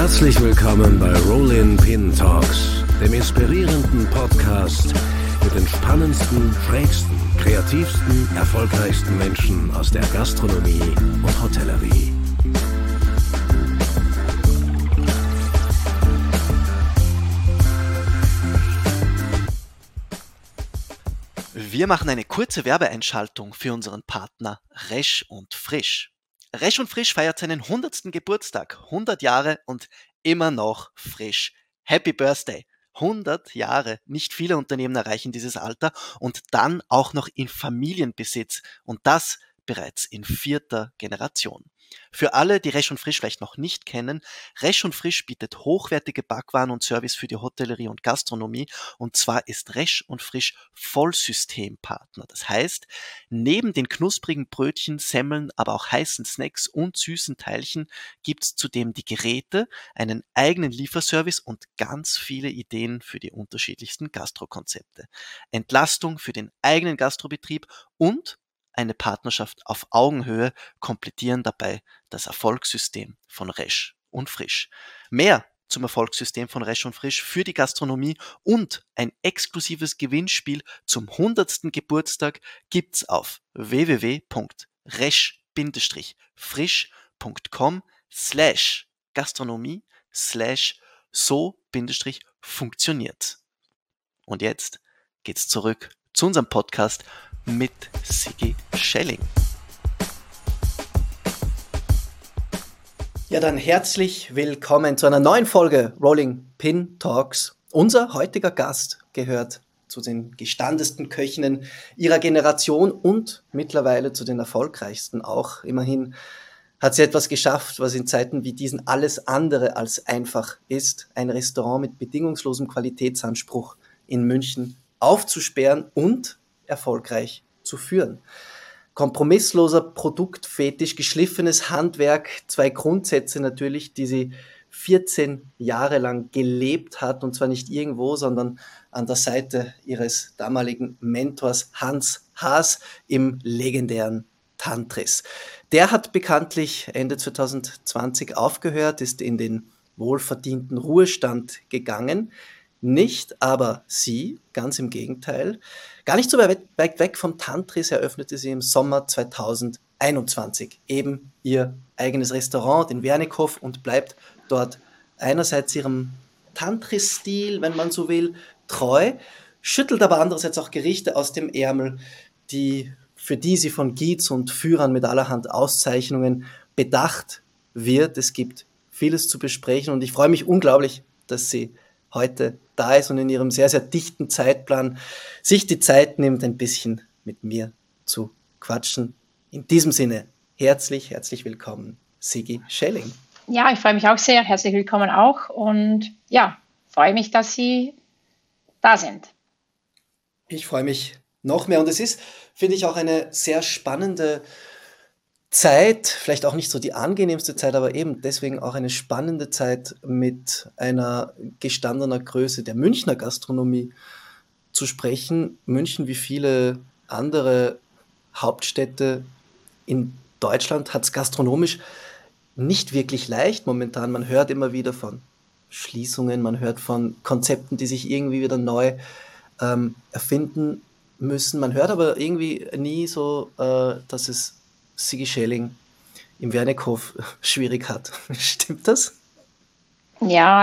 Herzlich willkommen bei Rollin Pin Talks, dem inspirierenden Podcast mit den spannendsten, schrägsten, kreativsten, erfolgreichsten Menschen aus der Gastronomie und Hotellerie. Wir machen eine kurze Werbeeinschaltung für unseren Partner Resch und Frisch. Resch und Frisch feiert seinen 100. Geburtstag, 100 Jahre und immer noch frisch. Happy Birthday! 100 Jahre. Nicht viele Unternehmen erreichen dieses Alter und dann auch noch in Familienbesitz und das bereits in 4. Generation. Für alle, die Resch und Frisch vielleicht noch nicht kennen, Resch und Frisch bietet hochwertige Backwaren und Service für die Hotellerie und Gastronomie und zwar ist Resch und Frisch Vollsystempartner. Das heißt, neben den knusprigen Brötchen, Semmeln, aber auch heißen Snacks und süßen Teilchen gibt's zudem die Geräte, einen eigenen Lieferservice und ganz viele Ideen für die unterschiedlichsten Gastrokonzepte. Entlastung für den eigenen Gastrobetrieb und eine Partnerschaft auf Augenhöhe komplettieren dabei das Erfolgssystem von Resch und Frisch. Mehr zum Erfolgssystem von Resch und Frisch für die Gastronomie und ein exklusives Gewinnspiel zum 100. Geburtstag gibt's auf www.resch-frisch.com/gastronomie/so-funktioniert. Und jetzt geht's zurück zu unserem Podcast mit Sigi Schelling. Ja, dann herzlich willkommen zu einer neuen Folge Rolling Pin Talks. Unser heutiger Gast gehört zu den gestandensten Köchinnen ihrer Generation und mittlerweile zu den erfolgreichsten auch. Immerhin hat sie etwas geschafft, was in Zeiten wie diesen alles andere als einfach ist. Ein Restaurant mit bedingungslosem Qualitätsanspruch in München aufzusperren und erfolgreich zu führen. Kompromissloser Produktfetisch, geschliffenes Handwerk, 2 Grundsätze natürlich, die sie 14 Jahre lang gelebt hat und zwar nicht irgendwo, sondern an der Seite ihres damaligen Mentors Hans Haas im legendären Tantris. Der hat bekanntlich Ende 2020 aufgehört, ist in den wohlverdienten Ruhestand gegangen. Nicht aber sie, ganz im Gegenteil. Gar nicht so weit weg vom Tantris eröffnete sie im Sommer 2021 eben ihr eigenes Restaurant, den Wernickhof, und bleibt dort einerseits ihrem Tantris-Stil, wenn man so will, treu, schüttelt aber andererseits auch Gerichte aus dem Ärmel, für die sie von Guides und Führern mit allerhand Auszeichnungen bedacht wird. Es gibt vieles zu besprechen und ich freue mich unglaublich, dass sie heute da ist und in ihrem sehr, sehr dichten Zeitplan sich die Zeit nimmt, ein bisschen mit mir zu quatschen. In diesem Sinne, herzlich willkommen, Sigi Schelling. Ja, ich freue mich auch sehr. Herzlich willkommen auch und ja, freue mich, dass Sie da sind. Ich freue mich noch mehr und es ist, finde ich, auch eine sehr spannende Zeit, vielleicht auch nicht so die angenehmste Zeit, aber eben deswegen auch eine spannende Zeit mit einer gestandener Größe der Münchner Gastronomie zu sprechen. München, wie viele andere Hauptstädte in Deutschland, hat es gastronomisch nicht wirklich leicht momentan. Man hört immer wieder von Schließungen, man hört von Konzepten, die sich irgendwie wieder neu erfinden müssen. Man hört aber irgendwie nie so, dass es Sigi Schelling im Wernickhof schwierig hat. Stimmt das? Ja,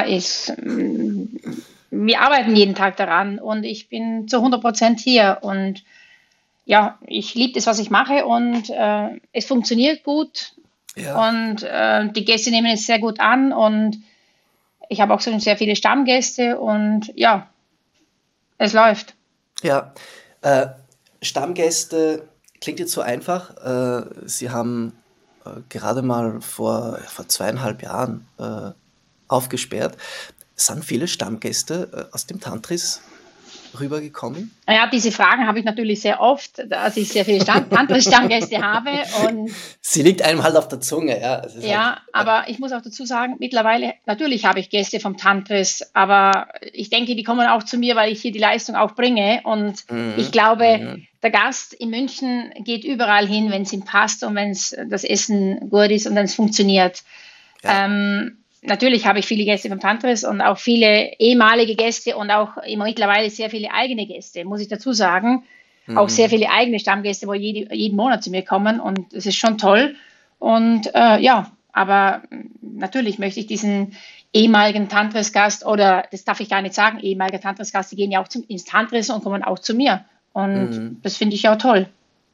wir arbeiten jeden Tag daran und ich bin zu 100% hier und ja, ich liebe das, was ich mache und es funktioniert gut und die Gäste nehmen es sehr gut an und ich habe auch schon sehr viele Stammgäste und ja, es läuft. Ja, Stammgäste klingt jetzt so einfach. Sie haben gerade mal vor 2,5 Jahren aufgesperrt. Sind viele Stammgäste aus dem Tantris rübergekommen? Ja, diese Fragen habe ich natürlich sehr oft, dass ich sehr viele Tantris-Stammgäste habe. Und sie liegt einem halt auf der Zunge. Ja, ja, aber ich muss auch dazu sagen, mittlerweile, natürlich habe ich Gäste vom Tantris, aber ich denke, die kommen auch zu mir, weil ich hier die Leistung auch bringe. Und ich glaube, der Gast in München geht überall hin, wenn es ihm passt und wenn das Essen gut ist und wenn es funktioniert. Ja. natürlich habe ich viele Gäste vom Tantris und auch viele ehemalige Gäste und auch immer mittlerweile sehr viele eigene Gäste, muss ich dazu sagen. Auch sehr viele eigene Stammgäste, wo jeden Monat zu mir kommen und es ist schon toll. Und aber natürlich möchte ich diesen ehemaligen Tantris-Gast oder, das darf ich gar nicht sagen, ehemaliger Tantris-Gast, die gehen ja auch ins Tantris und kommen auch zu mir. Und das finde ich auch toll.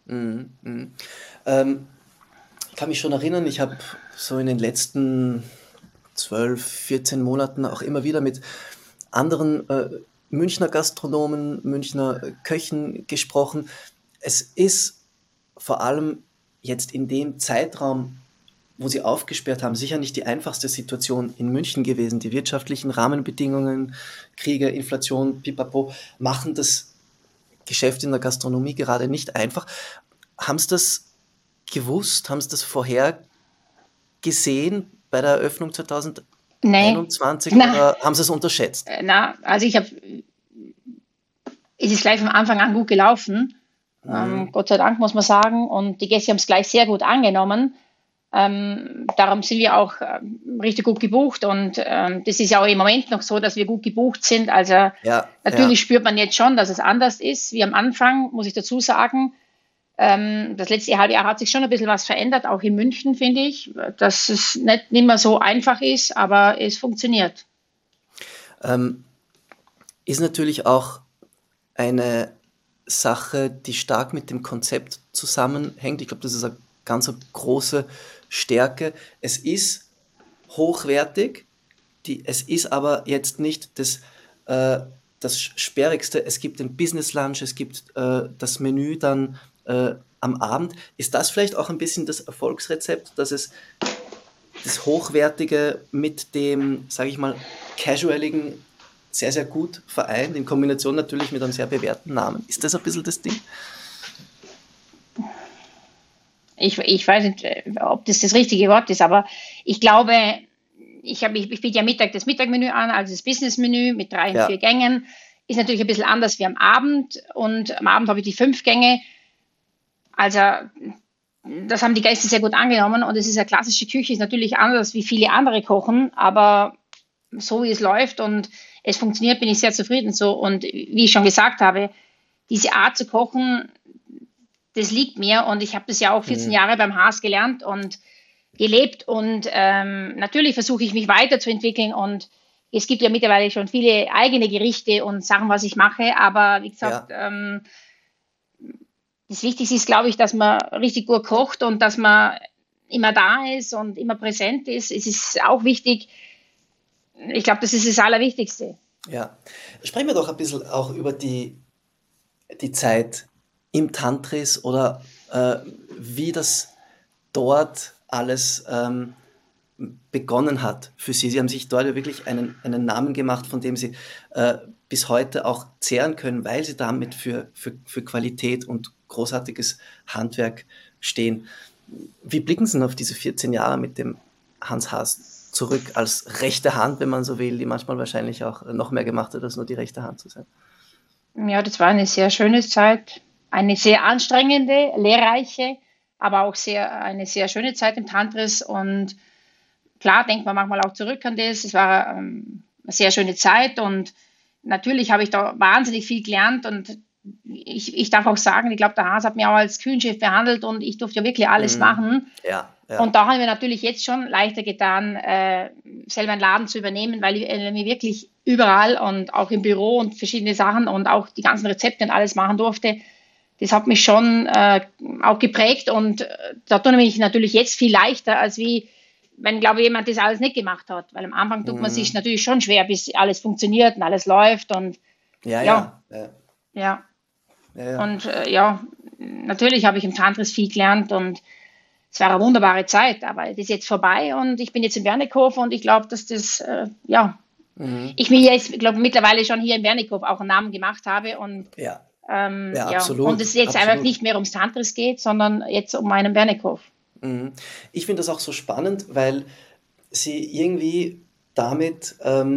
Ich kann mich schon erinnern, ich habe so in den letzten 12, 14 Monaten auch immer wieder mit anderen Münchner Gastronomen, Münchner Köchen gesprochen. Es ist vor allem jetzt in dem Zeitraum, wo sie aufgesperrt haben, sicher nicht die einfachste Situation in München gewesen. Die wirtschaftlichen Rahmenbedingungen, Kriege, Inflation, pipapo, machen das Geschäft in der Gastronomie gerade nicht einfach. Haben Sie das gewusst? Haben Sie das vorher gesehen bei der Eröffnung 2021 oder haben Sie es unterschätzt? Also es ist gleich von Anfang an gut gelaufen. Gott sei Dank, muss man sagen. Und die Gäste haben es gleich sehr gut angenommen. Darum sind wir auch richtig gut gebucht. Und das ist ja auch im Moment noch so, dass wir gut gebucht sind. Also natürlich spürt man jetzt schon, dass es anders ist wie am Anfang, muss ich dazu sagen. Das letzte halbe Jahr hat sich schon ein bisschen was verändert, auch in München, finde ich, dass es nicht mehr so einfach ist, aber es funktioniert. Ist natürlich auch eine Sache, die stark mit dem Konzept zusammenhängt. Ich glaube, das ist eine ganz große Stärke. Es ist hochwertig, es ist aber jetzt nicht das Sperrigste. Es gibt den Business Lunch, es gibt das Menü dann am Abend. Ist das vielleicht auch ein bisschen das Erfolgsrezept, dass es das Hochwertige mit dem, sage ich mal, Casualigen sehr, sehr gut vereint, in Kombination natürlich mit einem sehr bewährten Namen. Ist das ein bisschen das Ding? Ich weiß nicht, ob das richtige Wort ist, aber ich glaube, ich biete ja das Mittagmenü an, also das Businessmenü mit 3 und 4 Gängen. Ist natürlich ein bisschen anders wie am Abend und am Abend habe ich die 5 Gänge. Also das haben die Gäste sehr gut angenommen und es ist eine klassische Küche, ist natürlich anders wie viele andere kochen, aber so wie es läuft und es funktioniert, bin ich sehr zufrieden so. Und wie ich schon gesagt habe, diese Art zu kochen, das liegt mir und ich habe das ja auch 14 Jahre beim Haas gelernt und gelebt und natürlich versuche ich mich weiterzuentwickeln und es gibt ja mittlerweile schon viele eigene Gerichte und Sachen, was ich mache, aber wie gesagt, das Wichtigste ist, glaube ich, dass man richtig gut kocht und dass man immer da ist und immer präsent ist. Es ist auch wichtig, ich glaube, das ist das Allerwichtigste. Ja, sprechen wir doch ein bisschen auch über die Zeit im Tantris oder wie das dort alles begonnen hat für Sie. Sie haben sich dort wirklich einen Namen gemacht, von dem Sie bis heute auch zehren können, weil Sie damit für Qualität und großartiges Handwerk stehen. Wie blicken Sie denn auf diese 14 Jahre mit dem Hans Haas zurück als rechte Hand, wenn man so will, die manchmal wahrscheinlich auch noch mehr gemacht hat, als nur die rechte Hand zu sein? Ja, das war eine sehr schöne Zeit, eine sehr anstrengende, lehrreiche, aber auch eine sehr schöne Zeit im Tantris und klar denkt man manchmal auch zurück an das. Es war eine sehr schöne Zeit und natürlich habe ich da wahnsinnig viel gelernt und ich darf auch sagen, ich glaube, der Haas hat mich auch als Küchenchef behandelt und ich durfte ja wirklich alles machen. Ja. Und da haben wir natürlich jetzt schon leichter getan, selber einen Laden zu übernehmen, weil ich mir wirklich überall und auch im Büro und verschiedene Sachen und auch die ganzen Rezepte und alles machen durfte. Das hat mich schon auch geprägt und da tue ich mich natürlich jetzt viel leichter, als wie wenn, glaube ich, jemand das alles nicht gemacht hat. Weil am Anfang tut man sich natürlich schon schwer, bis alles funktioniert und alles läuft. Und Ja. Und natürlich habe ich im Tantris viel gelernt und es war eine wunderbare Zeit, aber das ist jetzt vorbei und ich bin jetzt in Wernickhof und ich glaube, dass das, ich mir jetzt, glaube mittlerweile schon hier in Wernickhof auch einen Namen gemacht habe und absolut. Und es jetzt einfach nicht mehr ums Tantris geht, sondern jetzt um meinen Wernickhof. Ich finde das auch so spannend, weil Sie irgendwie damit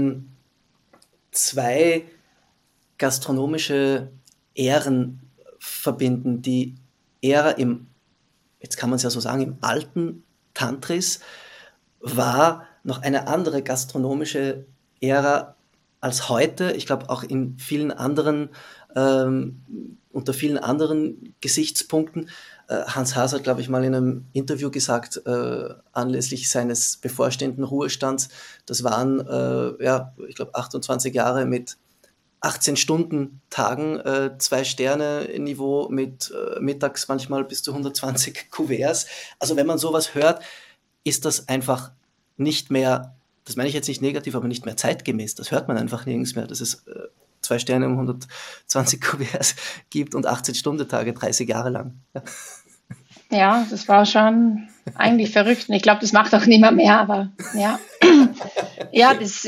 2 gastronomische Ähren verbinden. Die Ära jetzt kann man es ja so sagen, im alten Tantris, war noch eine andere gastronomische Ära als heute. Ich glaube auch in vielen anderen, unter vielen anderen Gesichtspunkten. Hans Haas hat, glaube ich, mal in einem Interview gesagt, anlässlich seines bevorstehenden Ruhestands, das waren, ich glaube, 28 Jahre mit 18-Stunden-Tagen, 2-Sterne-Niveau mit mittags manchmal bis zu 120 Kuverts. Also wenn man sowas hört, ist das einfach nicht mehr, das meine ich jetzt nicht negativ, aber nicht mehr zeitgemäß. Das hört man einfach nirgends mehr, dass es 2 Sterne um 120 Kuverts gibt und 18-Stunden-Tage 30 Jahre lang. Ja, das war schon eigentlich verrückt. Und ich glaube, das macht auch niemand mehr, aber ja. Es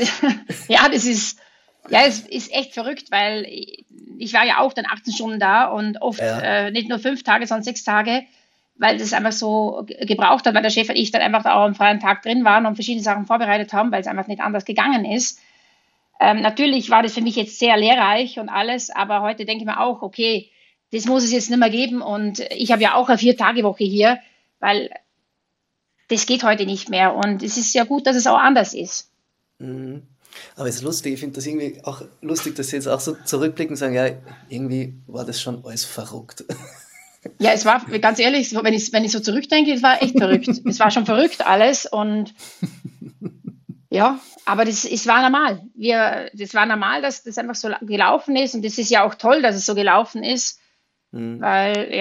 ist echt verrückt, weil ich war ja auch dann 18 Stunden da und oft nicht nur 5 Tage, sondern 6 Tage, weil das einfach so gebraucht hat, weil der Chef und ich dann einfach da auch am freien Tag drin waren und verschiedene Sachen vorbereitet haben, weil es einfach nicht anders gegangen ist. Natürlich war das für mich jetzt sehr lehrreich und alles, aber heute denke ich mir auch, okay, das muss es jetzt nicht mehr geben und ich habe ja auch eine 4-Tage-Woche hier, weil das geht heute nicht mehr und es ist ja gut, dass es auch anders ist. Mhm. Aber es ist lustig, ich finde das irgendwie auch lustig, dass Sie jetzt auch so zurückblicken und sagen, ja, irgendwie war das schon alles verrückt. Ja, es war, ganz ehrlich, wenn ich so zurückdenke, es war echt verrückt. Es war schon verrückt alles und ja, aber es war normal. Das war normal, dass das einfach so gelaufen ist und es ist ja auch toll, dass es so gelaufen ist. Weil,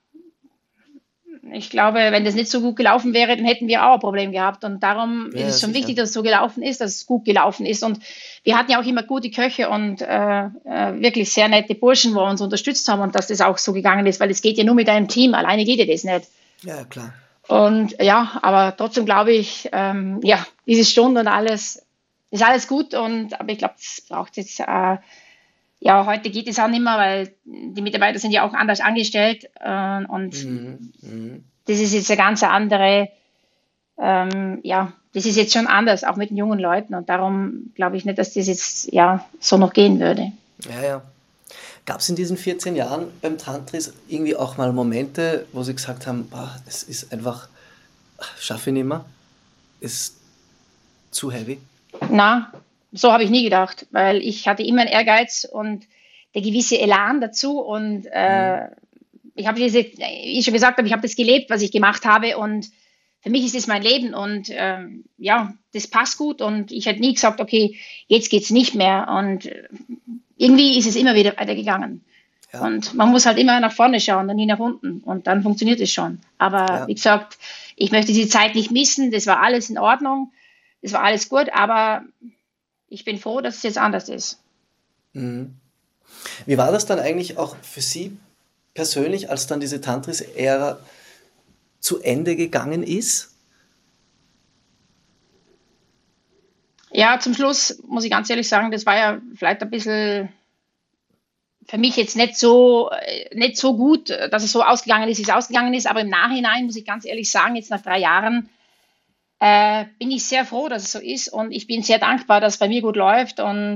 ich glaube, wenn das nicht so gut gelaufen wäre, dann hätten wir auch ein Problem gehabt. Und darum ist es schon wichtig, dass es so gelaufen ist, dass es gut gelaufen ist. Und wir hatten ja auch immer gute Köche und wirklich sehr nette Burschen, die uns unterstützt haben und dass das auch so gegangen ist, weil es geht ja nur mit einem Team, alleine geht ja das nicht. Ja, klar. Und aber trotzdem glaube ich, diese Stunde und alles, ist alles gut. Aber ich glaube, das braucht jetzt heute geht es auch nicht mehr, weil die Mitarbeiter sind ja auch anders angestellt das ist jetzt eine ganz andere, das ist jetzt schon anders, auch mit den jungen Leuten und darum glaube ich nicht, dass das jetzt so noch gehen würde. Ja. Gab es in diesen 14 Jahren beim Tantris irgendwie auch mal Momente, wo Sie gesagt haben, das ist einfach, schaffe ich nicht mehr, ist zu heavy? Na, so habe ich nie gedacht, weil ich hatte immer einen Ehrgeiz und der gewisse Elan dazu und ich habe wie ich schon gesagt habe, ich habe das gelebt, was ich gemacht habe und für mich ist das mein Leben und das passt gut und ich hätte nie gesagt, okay, jetzt geht's nicht mehr und irgendwie ist es immer wieder weitergegangen. Ja. Und man muss halt immer nach vorne schauen und nie nach unten und dann funktioniert es schon. Aber wie gesagt, ich möchte diese Zeit nicht missen, das war alles in Ordnung, das war alles gut, aber ich bin froh, dass es jetzt anders ist. Mhm. Wie war das dann eigentlich auch für Sie persönlich, als dann diese Tantris-Ära zu Ende gegangen ist? Ja, zum Schluss muss ich ganz ehrlich sagen, das war ja vielleicht ein bisschen für mich jetzt nicht so gut, dass es so ausgegangen ist, wie es ausgegangen ist, aber im Nachhinein muss ich ganz ehrlich sagen, jetzt nach 3 Jahren bin ich sehr froh, dass es so ist und ich bin sehr dankbar, dass es bei mir gut läuft und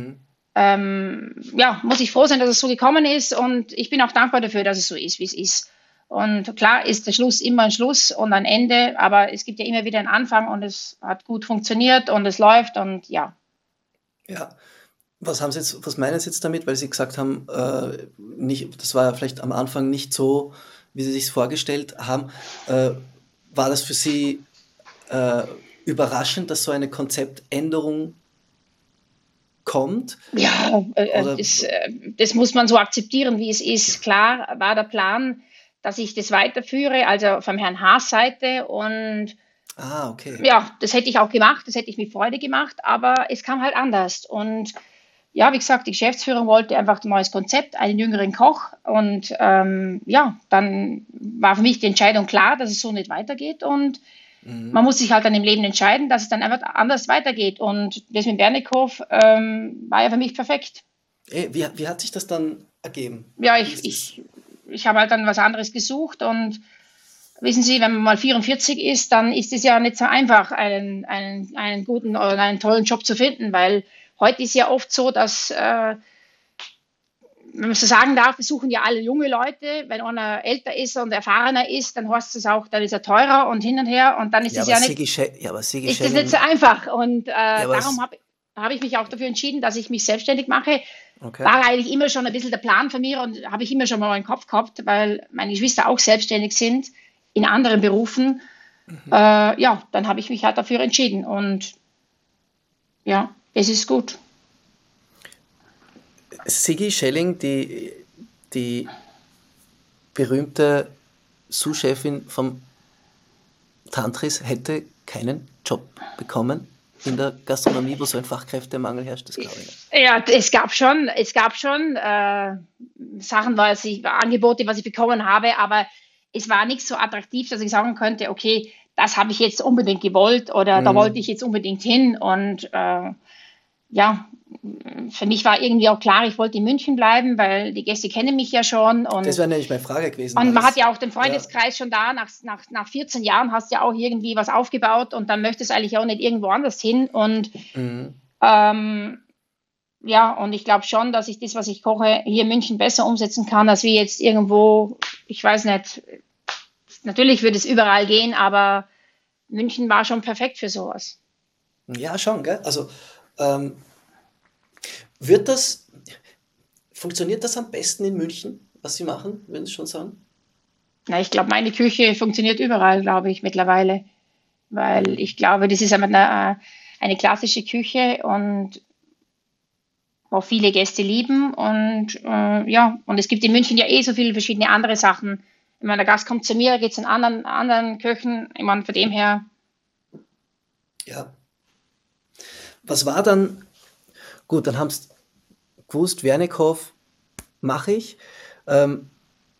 muss ich froh sein, dass es so gekommen ist und ich bin auch dankbar dafür, dass es so ist, wie es ist. Und klar ist der Schluss immer ein Schluss und ein Ende, aber es gibt ja immer wieder einen Anfang und es hat gut funktioniert und es läuft und ja. Ja, was meinen Sie jetzt damit, weil Sie gesagt haben, das war ja vielleicht am Anfang nicht so, wie Sie sich es vorgestellt haben. War das für Sie überraschend, dass so eine Konzeptänderung kommt? Ja, das muss man so akzeptieren, wie es ist. Klar war der Plan, dass ich das weiterführe, also vom Herrn Haas Seite und okay. Ja, das hätte ich auch gemacht, das hätte ich mit Freude gemacht, aber es kam halt anders und ja, wie gesagt, die Geschäftsführung wollte einfach ein neues Konzept, einen jüngeren Koch und dann war für mich die Entscheidung klar, dass es so nicht weitergeht und man muss sich halt dann im Leben entscheiden, dass es dann einfach anders weitergeht und das mit Bernekow war ja für mich perfekt. Wie hat sich das dann ergeben? Ja, ich habe halt dann was anderes gesucht und wissen Sie, wenn man mal 44 ist, dann ist es ja nicht so einfach, einen guten oder einen tollen Job zu finden, weil heute ist ja oft so, dass wenn man so sagen darf, besuchen ja alle junge Leute. Wenn einer älter ist und erfahrener ist, dann heißt es auch, dann ist er teurer und hin und her. Und dann ist es ja nicht, ist das nicht so einfach. Und darum habe ich mich auch dafür entschieden, dass ich mich selbstständig mache. Okay. War eigentlich immer schon ein bisschen der Plan von mir und habe ich immer schon mal im Kopf gehabt, weil meine Geschwister auch selbstständig sind in anderen Berufen. Dann habe ich mich halt dafür entschieden. Und ja, es ist gut. Siggi Schelling, die berühmte Sous-Chefin vom Tantris, hätte keinen Job bekommen in der Gastronomie, wo so ein Fachkräftemangel herrscht, das glaube ich nicht. Ja, es gab schon Sachen, Angebote, was ich bekommen habe, aber es war nicht so attraktiv, dass ich sagen könnte, okay, das habe ich jetzt unbedingt gewollt oder da wollte ich jetzt unbedingt hin. Und für mich war irgendwie auch klar, ich wollte in München bleiben, weil die Gäste kennen mich ja schon. Und das wäre nämlich meine Frage gewesen. Und man hat ja auch den Freundeskreis schon da, nach 14 Jahren hast du ja auch irgendwie was aufgebaut und dann möchtest du eigentlich auch nicht irgendwo anders hin. Und und ich glaube schon, dass ich das, was ich koche, hier in München besser umsetzen kann, als wie jetzt irgendwo, ich weiß nicht, natürlich würde es überall gehen, aber München war schon perfekt für sowas. Ja, schon, gell? Also funktioniert das am besten in München, was Sie machen, würden Sie schon sagen? Na, ich glaube, meine Küche funktioniert überall, glaube ich, mittlerweile. Weil ich glaube, das ist eine klassische Küche und wo viele Gäste lieben. Und und es gibt in München ja so viele verschiedene andere Sachen. Ich meine, der Gast kommt zu mir, geht zu anderen Köchen. Ich meine, von dem her. Ja. Was war dann? Gut, dann haben Sie gewusst, Wernickhof mache ich. Haben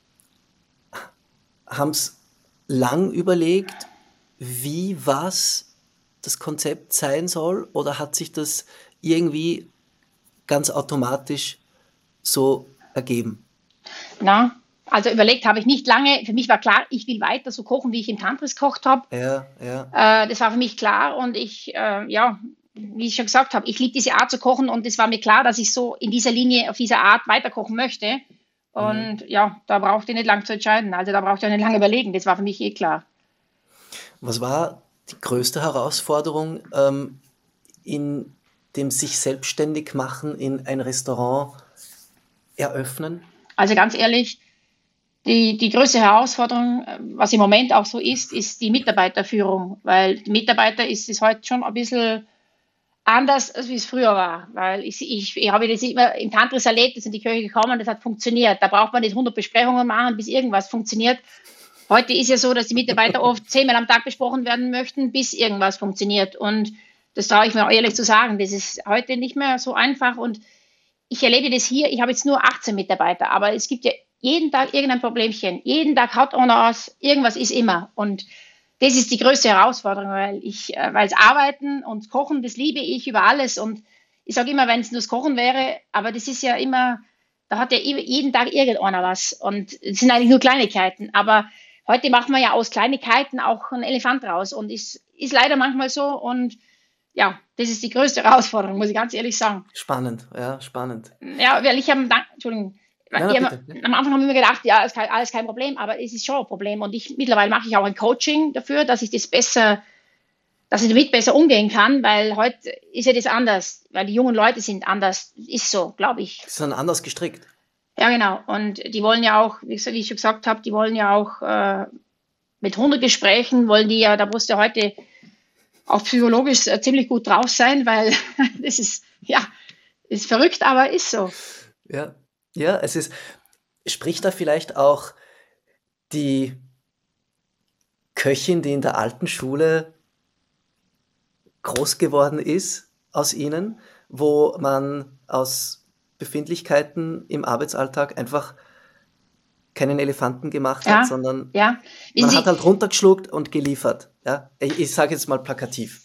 Sie lang überlegt, wie was das Konzept sein soll? Oder hat sich das irgendwie ganz automatisch so ergeben? Na, also überlegt habe ich nicht lange. Für mich war klar, ich will weiter so kochen, wie ich im Tantris gekocht habe. Ja. Das war für mich klar und ich, wie ich schon gesagt habe, ich liebe diese Art zu kochen und es war mir klar, dass ich so in dieser Linie, auf dieser Art weiter kochen möchte. Und da brauchte ich nicht lange zu entscheiden. Also da brauchte ich nicht lange überlegen. Das war für mich klar. Was war die größte Herausforderung in dem sich selbstständig machen, in ein Restaurant eröffnen? Also ganz ehrlich, die größte Herausforderung, was im Moment auch so ist die Mitarbeiterführung. Weil die Mitarbeiter ist es heute schon ein bisschen anders, als wie es früher war. Weil ich habe das immer im Tantris erlebt, das sind die Köche gekommen, das hat funktioniert. Da braucht man nicht 100 Besprechungen machen, bis irgendwas funktioniert. Heute ist ja so, dass die Mitarbeiter oft 10-mal am Tag besprochen werden möchten, bis irgendwas funktioniert. Und das traue ich mir auch ehrlich zu sagen. Das ist heute nicht mehr so einfach. Und ich erlebe das hier. Ich habe jetzt nur 18 Mitarbeiter, aber es gibt ja jeden Tag irgendein Problemchen. Jeden Tag haut einer aus. Irgendwas ist immer. Und das ist die größte Herausforderung, weil es Arbeiten und Kochen, das liebe ich über alles. Und ich sage immer, wenn es nur das Kochen wäre, aber das ist ja immer, da hat ja jeden Tag irgendeiner was. Und es sind eigentlich nur Kleinigkeiten. Aber heute macht man ja aus Kleinigkeiten auch einen Elefant raus. Und ist leider manchmal so. Und ja, das ist die größte Herausforderung, muss ich ganz ehrlich sagen. Spannend, ja, spannend. Ja, weil ich habe, Entschuldigung, am Anfang haben wir immer gedacht, ja, alles kein Problem, aber es ist schon ein Problem. Und mittlerweile mache ich auch ein Coaching dafür, dass ich damit besser umgehen kann, weil heute ist ja das anders, weil die jungen Leute sind anders, ist so, glaube ich. Sie sind anders gestrickt. Ja, genau. Und die wollen ja auch, wie ich schon gesagt habe, die wollen ja auch mit 100 Gesprächen, da musst du heute auch psychologisch ziemlich gut drauf sein, weil das ist verrückt, aber ist so. Ja, spricht da vielleicht auch die Köchin, die in der alten Schule groß geworden ist, aus Ihnen, wo man aus Befindlichkeiten im Arbeitsalltag einfach keinen Elefanten gemacht hat, sondern man hat halt runtergeschluckt und geliefert. Ja? Ich sage jetzt mal plakativ.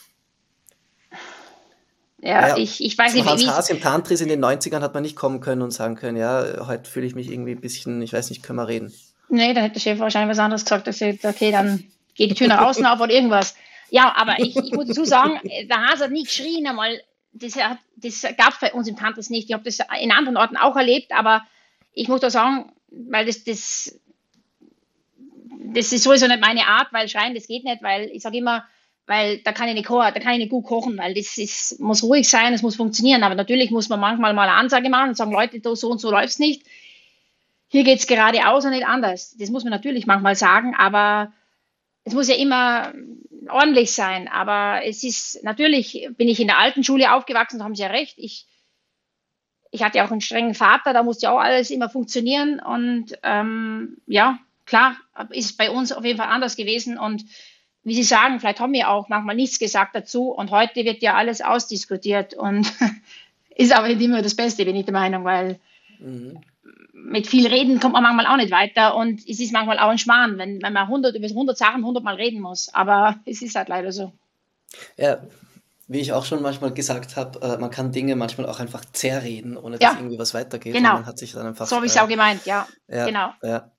Ja, ich weiß nicht, Hans Haas im Tantris in den 90ern hat man nicht kommen können und sagen können, ja, heute fühle ich mich irgendwie ein bisschen, ich weiß nicht, können wir reden. Nee, dann hätte der Chef wahrscheinlich was anderes gesagt. Okay, dann geht die Tür nach außen auf oder irgendwas. Ja, aber ich muss dazu sagen, der Haas hat nie geschrien einmal, das gab es bei uns im Tantris nicht. Ich habe das in anderen Orten auch erlebt, aber ich muss da sagen, weil das ist sowieso nicht meine Art, weil Schreien, das geht nicht, weil ich sage immer, weil da kann ich nicht gut kochen, weil muss ruhig sein, es muss funktionieren. Aber natürlich muss man manchmal mal eine Ansage machen und sagen, Leute, so und so läuft es nicht. Hier geht es geradeaus und nicht anders. Das muss man natürlich manchmal sagen, aber es muss ja immer ordentlich sein. Aber es ist, natürlich bin ich in der alten Schule aufgewachsen, da haben Sie ja recht. Ich hatte auch einen strengen Vater, da musste auch alles immer funktionieren. Und ja, klar, ist bei uns auf jeden Fall anders gewesen. Und wie Sie sagen, vielleicht haben wir auch manchmal nichts gesagt dazu. Und heute wird ja alles ausdiskutiert und ist aber nicht immer das Beste, bin ich der Meinung, weil mit viel Reden kommt man manchmal auch nicht weiter. Und es ist manchmal auch ein Schmarrn, wenn man über 100 Sachen 100 Mal reden muss. Aber es ist halt leider so. Ja, wie ich auch schon manchmal gesagt habe, man kann Dinge manchmal auch einfach zerreden, ohne dass irgendwie was weitergeht. Genau. Und man hat sich dann einfach, so habe ich es auch gemeint, ja. Genau. Ja.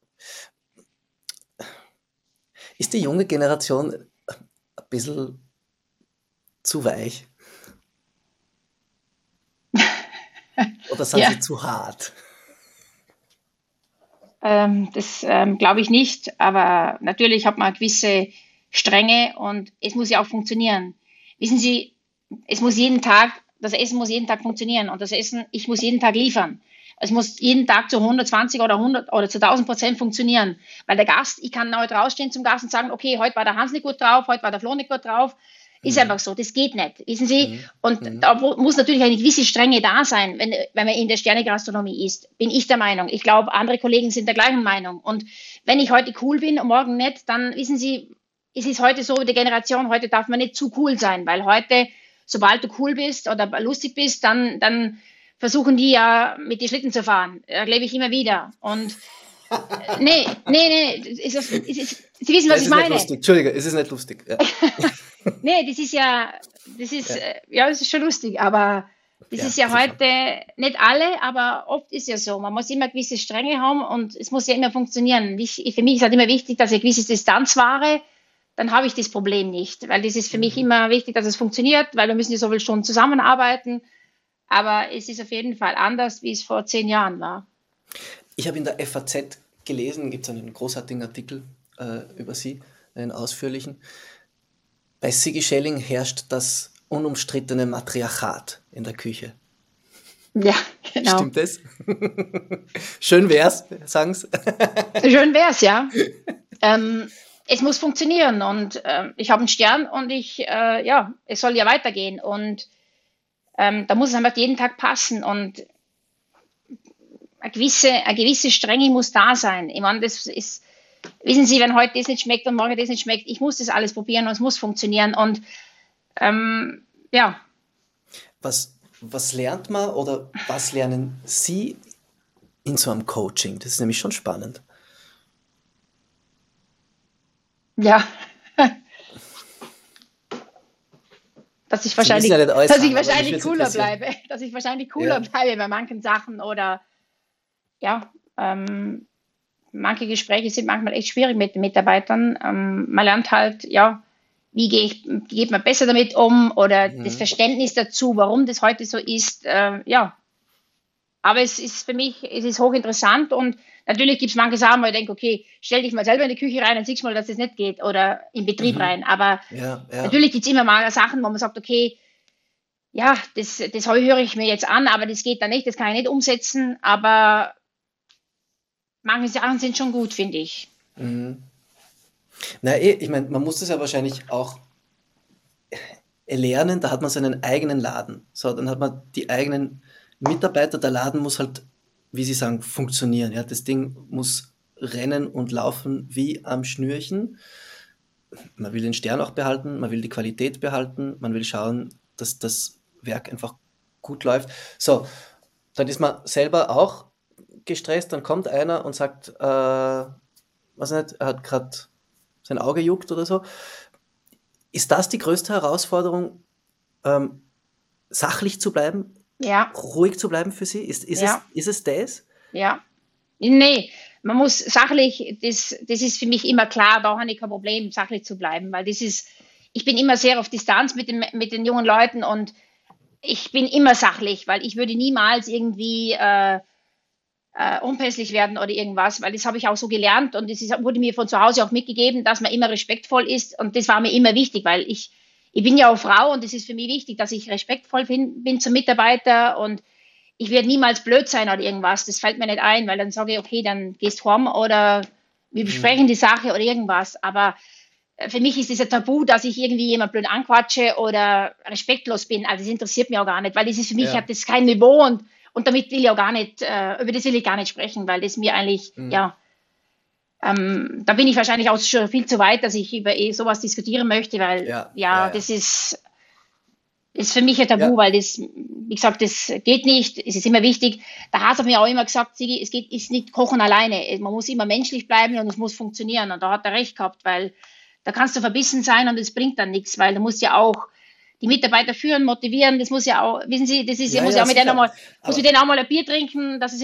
Ist die junge Generation ein bisschen zu weich? Oder sind sie zu hart? Das glaube ich nicht, aber natürlich hat man eine gewisse Strenge und es muss ja auch funktionieren. Wissen Sie, das Essen muss jeden Tag funktionieren und ich muss jeden Tag liefern. Es muss jeden Tag zu 120 oder 100 oder zu 1000% funktionieren, weil der Gast, ich kann heute rausstehen zum Gast und sagen, okay, heute war der Hans nicht gut drauf, heute war der Flo nicht gut drauf. Ist einfach so, das geht nicht, wissen Sie? Und da muss natürlich eine gewisse Strenge da sein, wenn man in der Sternegastronomie ist, bin ich der Meinung. Ich glaube, andere Kollegen sind der gleichen Meinung. Und wenn ich heute cool bin und morgen nicht, dann wissen Sie, es ist heute so, die Generation, heute darf man nicht zu cool sein, weil heute, sobald du cool bist oder lustig bist, dann versuchen die ja mit die Schlitten zu fahren. Erlebe ich immer wieder. Und nee, Sie wissen, was ich meine. Nicht lustig. Entschuldige, es ist nicht lustig. Ja. Nee, das ist schon lustig, aber das ist ja heute nicht alle, aber oft ist ja so. Man muss immer eine gewisse Strenge haben und es muss ja immer funktionieren. Für mich ist halt immer wichtig, dass ich eine gewisse Distanz wahre, dann habe ich das Problem nicht, weil das ist für mich immer wichtig, dass es funktioniert, weil wir müssen ja so viel Stunden zusammenarbeiten, aber es ist auf jeden Fall anders, wie es vor 10 Jahren war. Ich habe in der FAZ gelesen, gibt es einen großartigen Artikel über Sie, einen ausführlichen. Bei Siggi Schelling herrscht das unumstrittene Matriarchat in der Küche. Ja, genau. Stimmt das? Schön wär's, sagen's. Schön wär's, ja. Es muss funktionieren und ich habe einen Stern und es soll ja weitergehen und da muss es einfach jeden Tag passen und eine gewisse Strenge muss da sein. Ich meine, das ist, wissen Sie, wenn heute das nicht schmeckt und morgen das nicht schmeckt, ich muss das alles probieren und es muss funktionieren und ja. Was lernt man oder was lernen Sie in so einem Coaching? Das ist nämlich schon spannend. Ja. Dass ich wahrscheinlich cooler bleibe. Dass ich wahrscheinlich cooler bleibe bei manchen Sachen oder ja, manche Gespräche sind manchmal echt schwierig mit den Mitarbeitern. Man lernt halt, ja, wie geht man besser damit um oder das Verständnis dazu, warum das heute so ist. Ja, aber es ist für mich, es ist hochinteressant und natürlich gibt es manche Sachen, wo ich denke, okay, stell dich mal selber in die Küche rein und siehst mal, dass das nicht geht oder in Betrieb rein. Aber natürlich gibt es immer mal Sachen, wo man sagt, okay, ja, das höre ich mir jetzt an, aber das geht da nicht, das kann ich nicht umsetzen, aber manche Sachen sind schon gut, finde ich. Na, ich meine, man muss das ja wahrscheinlich auch erlernen, da hat man seinen eigenen Laden. So, dann hat man die eigenen Mitarbeiter, der Laden muss halt, wie Sie sagen, funktionieren. Ja? Das Ding muss rennen und laufen wie am Schnürchen. Man will den Stern auch behalten, man will die Qualität behalten, man will schauen, dass das Werk einfach gut läuft. So, dann ist man selber auch gestresst, dann kommt einer und sagt, was nicht, er hat gerade sein Auge juckt oder so. Ist das die größte Herausforderung, sachlich zu bleiben? Ja. Ruhig zu bleiben für Sie? Ist es das? Ja. Nee, man muss sachlich, das ist für mich immer klar, da habe ich kein Problem, sachlich zu bleiben, weil ich bin immer sehr auf Distanz mit den jungen Leuten und ich bin immer sachlich, weil ich würde niemals irgendwie unpässlich werden oder irgendwas, weil das habe ich auch so gelernt und wurde mir von zu Hause auch mitgegeben, dass man immer respektvoll ist und das war mir immer wichtig, weil ich bin ja auch Frau und es ist für mich wichtig, dass ich respektvoll bin zum Mitarbeiter und ich werde niemals blöd sein oder irgendwas, das fällt mir nicht ein, weil dann sage ich, okay, dann gehst du heim oder wir besprechen die Sache oder irgendwas, aber für mich ist es ein Tabu, dass ich irgendwie jemand blöd anquatsche oder respektlos bin, also das interessiert mich auch gar nicht, weil das ist für mich, hat das kein Niveau und damit will ich auch gar nicht, über das will ich gar nicht sprechen, weil das mir eigentlich, da bin ich wahrscheinlich auch schon viel zu weit, dass ich über sowas diskutieren möchte, weil das ist für mich ein Tabu, weil das, wie gesagt, das geht nicht, es ist immer wichtig. Der Hase hat mir auch immer gesagt, Sigi, ist nicht Kochen alleine, man muss immer menschlich bleiben und es muss funktionieren und da hat er recht gehabt, weil da kannst du verbissen sein und es bringt dann nichts, weil du musst ja auch die Mitarbeiter führen, motivieren, das muss ja auch, wissen Sie, das ist, muss ja auch mit denen einmal, muss mit denen auch mal ein Bier trinken, es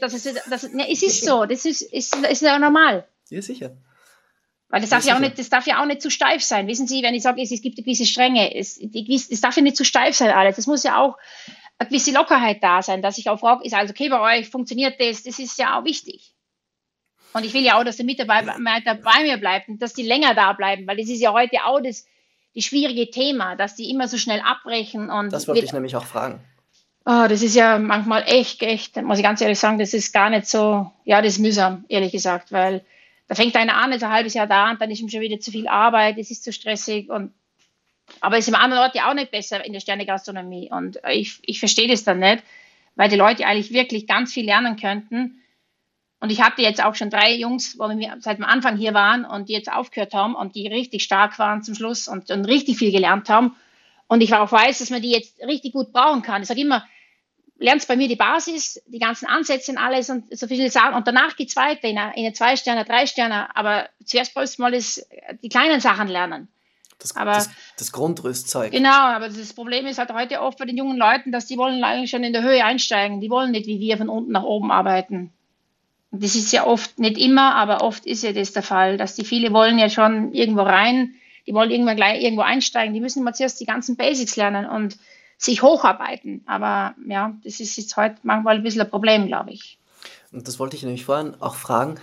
ist so, das ist ja normal. Ja, sicher. Weil das darf ja auch nicht zu steif sein, wissen Sie, wenn ich sage, es gibt eine gewisse Strenge, es darf ja nicht zu steif sein alles, es muss ja auch eine gewisse Lockerheit da sein, dass ich auch frage, ist alles okay bei euch, funktioniert das ist ja auch wichtig. Und ich will ja auch, dass der Mitarbeiter bei mir bleibt und dass die länger da bleiben, weil das ist ja heute auch das schwierige Thema, dass die immer so schnell abbrechen. Und das wollte ich nämlich auch fragen. Oh, das ist ja manchmal echt, muss ich ganz ehrlich sagen, das ist gar nicht so, das ist mühsam, ehrlich gesagt, weil da fängt einer an, ist ein halbes Jahr da und dann ist ihm schon wieder zu viel Arbeit, es ist zu stressig. Aber es ist im anderen Ort ja auch nicht besser in der Sterne-Gastronomie. Und ich verstehe das dann nicht, weil die Leute eigentlich wirklich ganz viel lernen könnten. Und ich hatte jetzt auch schon 3 Jungs, wo wir seit dem Anfang hier waren und die jetzt aufgehört haben und die richtig stark waren zum Schluss und richtig viel gelernt haben. Und ich auch weiß, dass man die jetzt richtig gut brauchen kann. Ich sage immer, lernst bei mir die Basis, die ganzen Ansätze und alles und so viele Sachen. Und danach geht es weiter in eine 2-Sterne, 3-Sterne. Aber zuerst wolltest du mal die kleinen Sachen lernen. Das Grundrüstzeug. Genau, aber das Problem ist halt heute oft bei den jungen Leuten, dass die wollen eigentlich schon in der Höhe einsteigen. Die wollen nicht wie wir von unten nach oben arbeiten. Das ist ja oft, nicht immer, aber oft ist ja das der Fall, dass viele wollen ja schon irgendwo rein, die wollen irgendwann gleich irgendwo einsteigen, die müssen immer zuerst die ganzen Basics lernen und sich hocharbeiten. Aber ja, das ist jetzt heute manchmal ein bisschen ein Problem, glaube ich. Und das wollte ich nämlich vorhin auch fragen,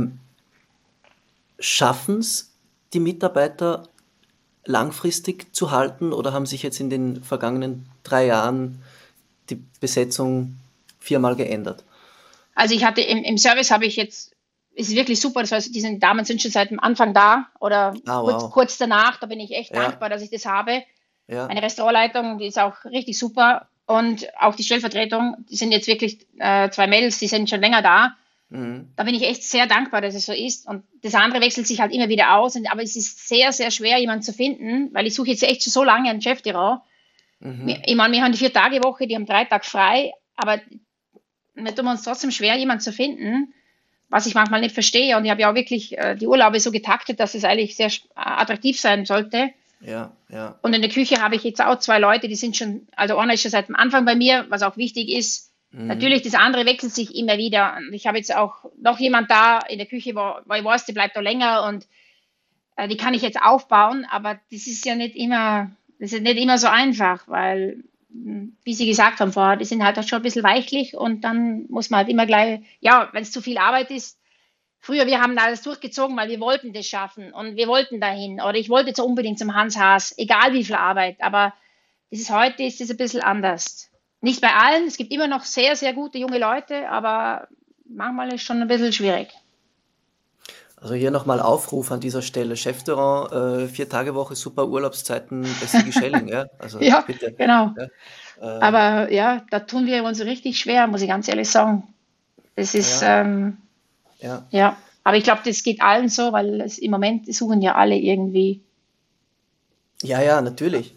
schaffen es die Mitarbeiter langfristig zu halten oder haben sich jetzt in den vergangenen 3 Jahren die Besetzung 4-mal geändert? Also ich hatte im Service habe ich jetzt, ist wirklich super, das heißt, diese Damen sind schon seit dem Anfang da oder kurz danach, da bin ich echt dankbar, dass ich das habe. Ja. Meine Restaurantleitung, die ist auch richtig super und auch die Stellvertretung, die sind jetzt wirklich 2 Mädels, die sind schon länger da. Mhm. Da bin ich echt sehr dankbar, dass es so ist und das andere wechselt sich halt immer wieder aus, aber es ist sehr, sehr schwer, jemanden zu finden, weil ich suche jetzt echt schon so lange einen Cheftirau. Mhm. Ich meine, wir haben die 4-Tage-Woche, die haben 3 Tage frei, aber wir tun uns trotzdem schwer, jemanden zu finden, was ich manchmal nicht verstehe. Und ich habe ja auch wirklich die Urlaube so getaktet, dass es eigentlich sehr attraktiv sein sollte. Ja. Und in der Küche habe ich jetzt auch 2 Leute, die sind schon, also einer ist schon seit dem Anfang bei mir, was auch wichtig ist. Mhm. Natürlich, das andere wechselt sich immer wieder. Und ich habe jetzt auch noch jemand da in der Küche, wo ich weiß, die bleibt da länger und die kann ich jetzt aufbauen. Aber das ist ja nicht immer so einfach, weil wie Sie gesagt haben vorher, die sind halt auch schon ein bisschen weichlich und dann muss man halt immer gleich, wenn es zu viel Arbeit ist. Früher, wir haben alles durchgezogen, weil wir wollten das schaffen und wir wollten dahin oder ich wollte jetzt unbedingt zum Hans Haas, egal wie viel Arbeit, aber heute ist es ein bisschen anders. Nicht bei allen, es gibt immer noch sehr, sehr gute junge Leute, aber manchmal ist es schon ein bisschen schwierig. Also hier nochmal Aufruf an dieser Stelle. Chefterrain, 4-Tage-Woche, super Urlaubszeiten, beste Schelling, ja? Also ja, bitte. Genau. Ja, aber da tun wir uns richtig schwer, muss ich ganz ehrlich sagen. Das ist, aber ich glaube, das geht allen so, weil im Moment suchen ja alle irgendwie. Ja, natürlich.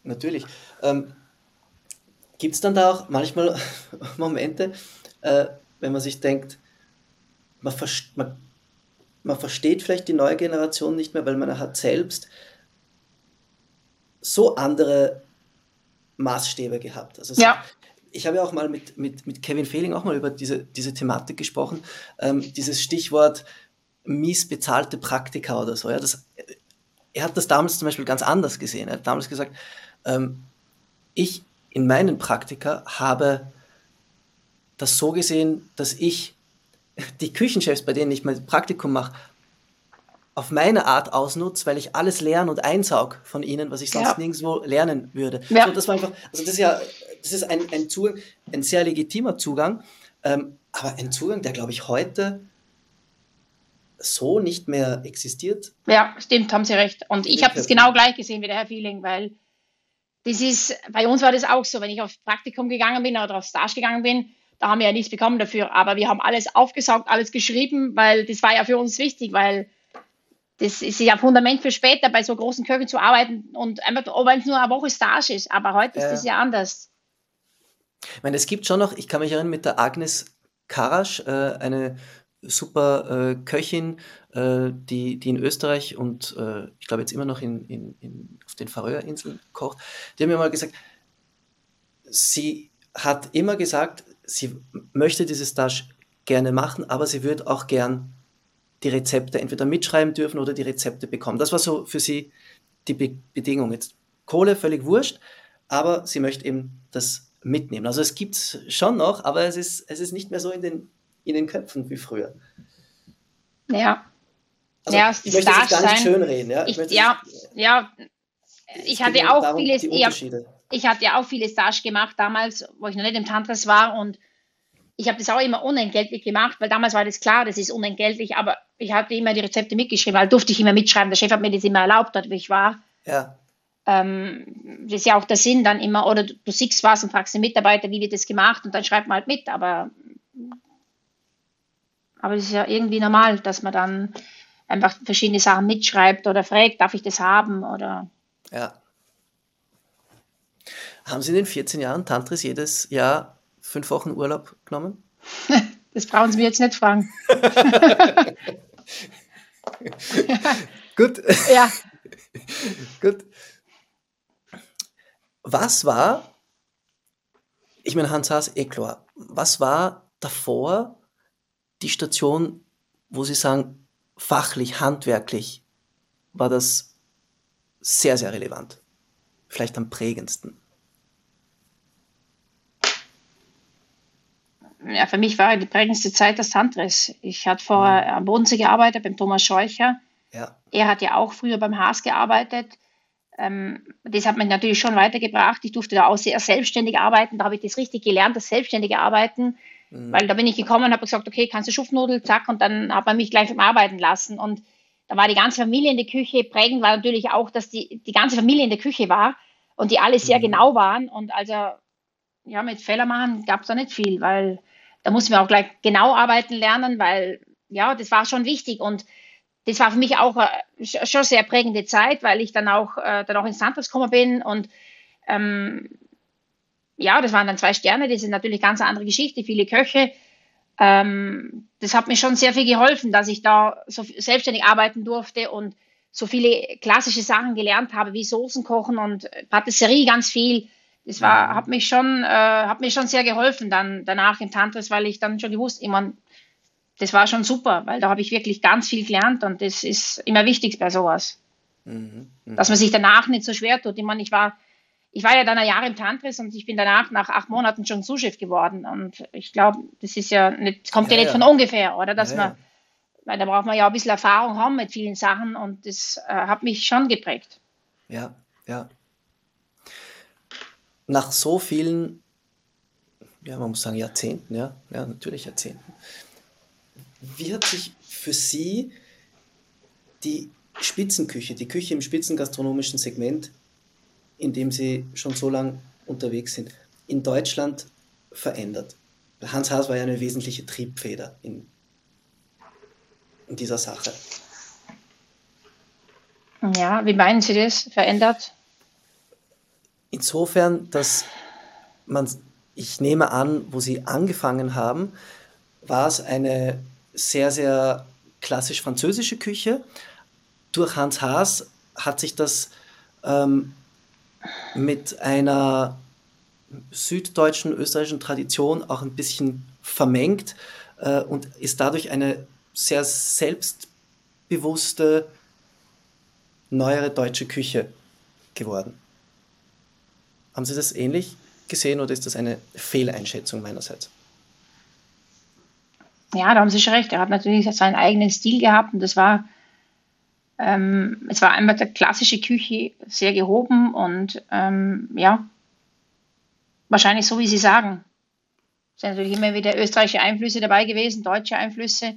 Gibt es dann da auch manchmal Momente, wenn man sich denkt, man versteht vielleicht die neue Generation nicht mehr, weil man hat selbst so andere Maßstäbe gehabt. Also ich habe ja auch mal mit Kevin Fehling auch mal über diese Thematik gesprochen, dieses Stichwort mies bezahlte Praktika oder so. Ja, er hat das damals zum Beispiel ganz anders gesehen. Er hat damals gesagt, ich in meinen Praktika habe das so gesehen, dass ich die Küchenchefs, bei denen ich mein Praktikum mache, auf meine Art ausnutze, weil ich alles lerne und einsaug von ihnen, was ich sonst nirgendwo lernen würde. Ja. So, das war einfach, also das ist ein Zugang, ein sehr legitimer Zugang, aber ein Zugang, der, glaube ich, heute so nicht mehr existiert. Ja, stimmt, haben Sie recht. Und ich habe das genau gleich gesehen wie der Herr Fieling, weil bei uns war das auch so, wenn ich aufs Praktikum gegangen bin oder auf Stage gegangen bin, da haben wir ja nichts bekommen dafür, aber wir haben alles aufgesaugt, alles geschrieben, weil das war ja für uns wichtig, weil das ist ja Fundament für später, bei so großen Köchen zu arbeiten und einfach, wenn es nur eine Woche Stage ist, aber heute ist das ja anders. Ich meine, es gibt schon noch, ich kann mich erinnern, mit der Agnes Karasch, eine super Köchin, die in Österreich und ich glaube jetzt immer noch auf den Färöerinseln kocht. Die haben mir mal gesagt, sie hat immer gesagt, sie möchte dieses Stage gerne machen, aber sie würde auch gern die Rezepte entweder mitschreiben dürfen oder die Rezepte bekommen. Das war so für sie die Bedingung. Jetzt Kohle, völlig wurscht, aber sie möchte eben das mitnehmen. Also es gibt es schon noch, aber es ist nicht mehr so in den Köpfen wie früher. Ja. Also ja, ich möchte das gar nicht schönreden. Ich hatte auch viele Stage gemacht damals, wo ich noch nicht im Tantras war, und ich habe das auch immer unentgeltlich gemacht, weil damals war das klar, das ist unentgeltlich, aber ich hatte immer die Rezepte mitgeschrieben, weil durfte ich immer mitschreiben. Der Chef hat mir das immer erlaubt, dort wo ich war. Ja. Das ist ja auch der Sinn dann immer, oder du siehst was und fragst den Mitarbeiter, wie wird das gemacht, und dann schreibt man halt mit, aber es ist ja irgendwie normal, dass man dann einfach verschiedene Sachen mitschreibt oder fragt, darf ich das haben, oder... Ja. Haben Sie in den 14 Jahren Tantris jedes Jahr 5 Wochen Urlaub genommen? Das brauchen Sie mir jetzt nicht fragen. Gut. Ja. Gut. Was war, ich meine, Hans Haas, klar, was war davor die Station, wo Sie sagen, fachlich, handwerklich war das sehr, sehr relevant? Vielleicht am prägendsten. Ja, für mich war die prägendste Zeit das Tantris. Ich hatte vorher am Bodensee gearbeitet, beim Thomas Scheucher. Ja. Er hat ja auch früher beim Haas gearbeitet. Das hat mich natürlich schon weitergebracht. Ich durfte da auch sehr selbstständig arbeiten. Da habe ich das richtig gelernt, das selbstständige Arbeiten. Weil da bin ich gekommen und habe gesagt, okay, kannst du Schupfnudeln, zack. Und dann hat man mich gleich arbeiten lassen. Und da war die ganze Familie in der Küche. Prägend war natürlich auch, dass die ganze Familie in der Küche war und die alle sehr genau waren. Und also, ja, mit Fehler machen gab es da nicht viel, weil da mussten wir auch gleich genau arbeiten lernen, weil, ja, das war schon wichtig. Und das war für mich auch schon sehr prägende Zeit, weil ich dann auch ins Tantras gekommen bin. Und ja, das waren dann 2 Sterne, das ist natürlich ganz eine andere Geschichte, viele Köche. Das hat mir schon sehr viel geholfen, dass ich da so selbstständig arbeiten durfte und so viele klassische Sachen gelernt habe, wie Soßen kochen und Patisserie ganz viel. Das hat mir schon sehr geholfen dann danach im Tantras, weil ich dann schon gewusst, das war schon super, weil da habe ich wirklich ganz viel gelernt und das ist immer wichtig bei sowas. Dass man sich danach nicht so schwer tut. Ich meine, ich war ja dann ein Jahr im Tantris und ich bin danach nach 8 Monaten schon Sous-Chef geworden. Und ich glaube, das ist ja nicht, kommt ja nicht von ungefähr, oder? Weil da braucht man ja ein bisschen Erfahrung haben mit vielen Sachen und das hat mich schon geprägt. Ja, ja. Nach so vielen, ja, man muss sagen Jahrzehnten, ja natürlich Jahrzehnten. Wie hat sich für Sie die Spitzenküche, die Küche im spitzengastronomischen Segment, in dem Sie schon so lange unterwegs sind, in Deutschland verändert? Hans Haas war ja eine wesentliche Triebfeder in dieser Sache. Ja, wie meinen Sie das, verändert? Insofern, dass ich nehme an, wo Sie angefangen haben, war es eine sehr, sehr klassisch französische Küche. Durch Hans Haas hat sich das mit einer süddeutschen, österreichischen Tradition auch ein bisschen vermengt und ist dadurch eine sehr selbstbewusste, neuere deutsche Küche geworden. Haben Sie das ähnlich gesehen oder ist das eine Fehleinschätzung meinerseits? Ja, da haben Sie schon recht. Er hat natürlich seinen eigenen Stil gehabt und es war einmal der klassische Küche sehr gehoben und ja, wahrscheinlich so, wie Sie sagen. Es sind natürlich immer wieder österreichische Einflüsse dabei gewesen, deutsche Einflüsse.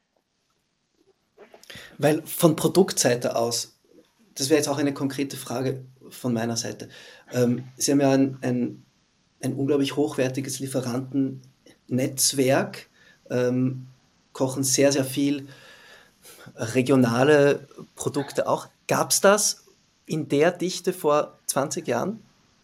Weil von Produktseite aus, das wäre jetzt auch eine konkrete Frage von meiner Seite. Sie haben ja ein unglaublich hochwertiges Lieferantennetzwerk, kochen sehr, sehr viel regionale Produkte auch. Gab es das in der Dichte vor 20 Jahren?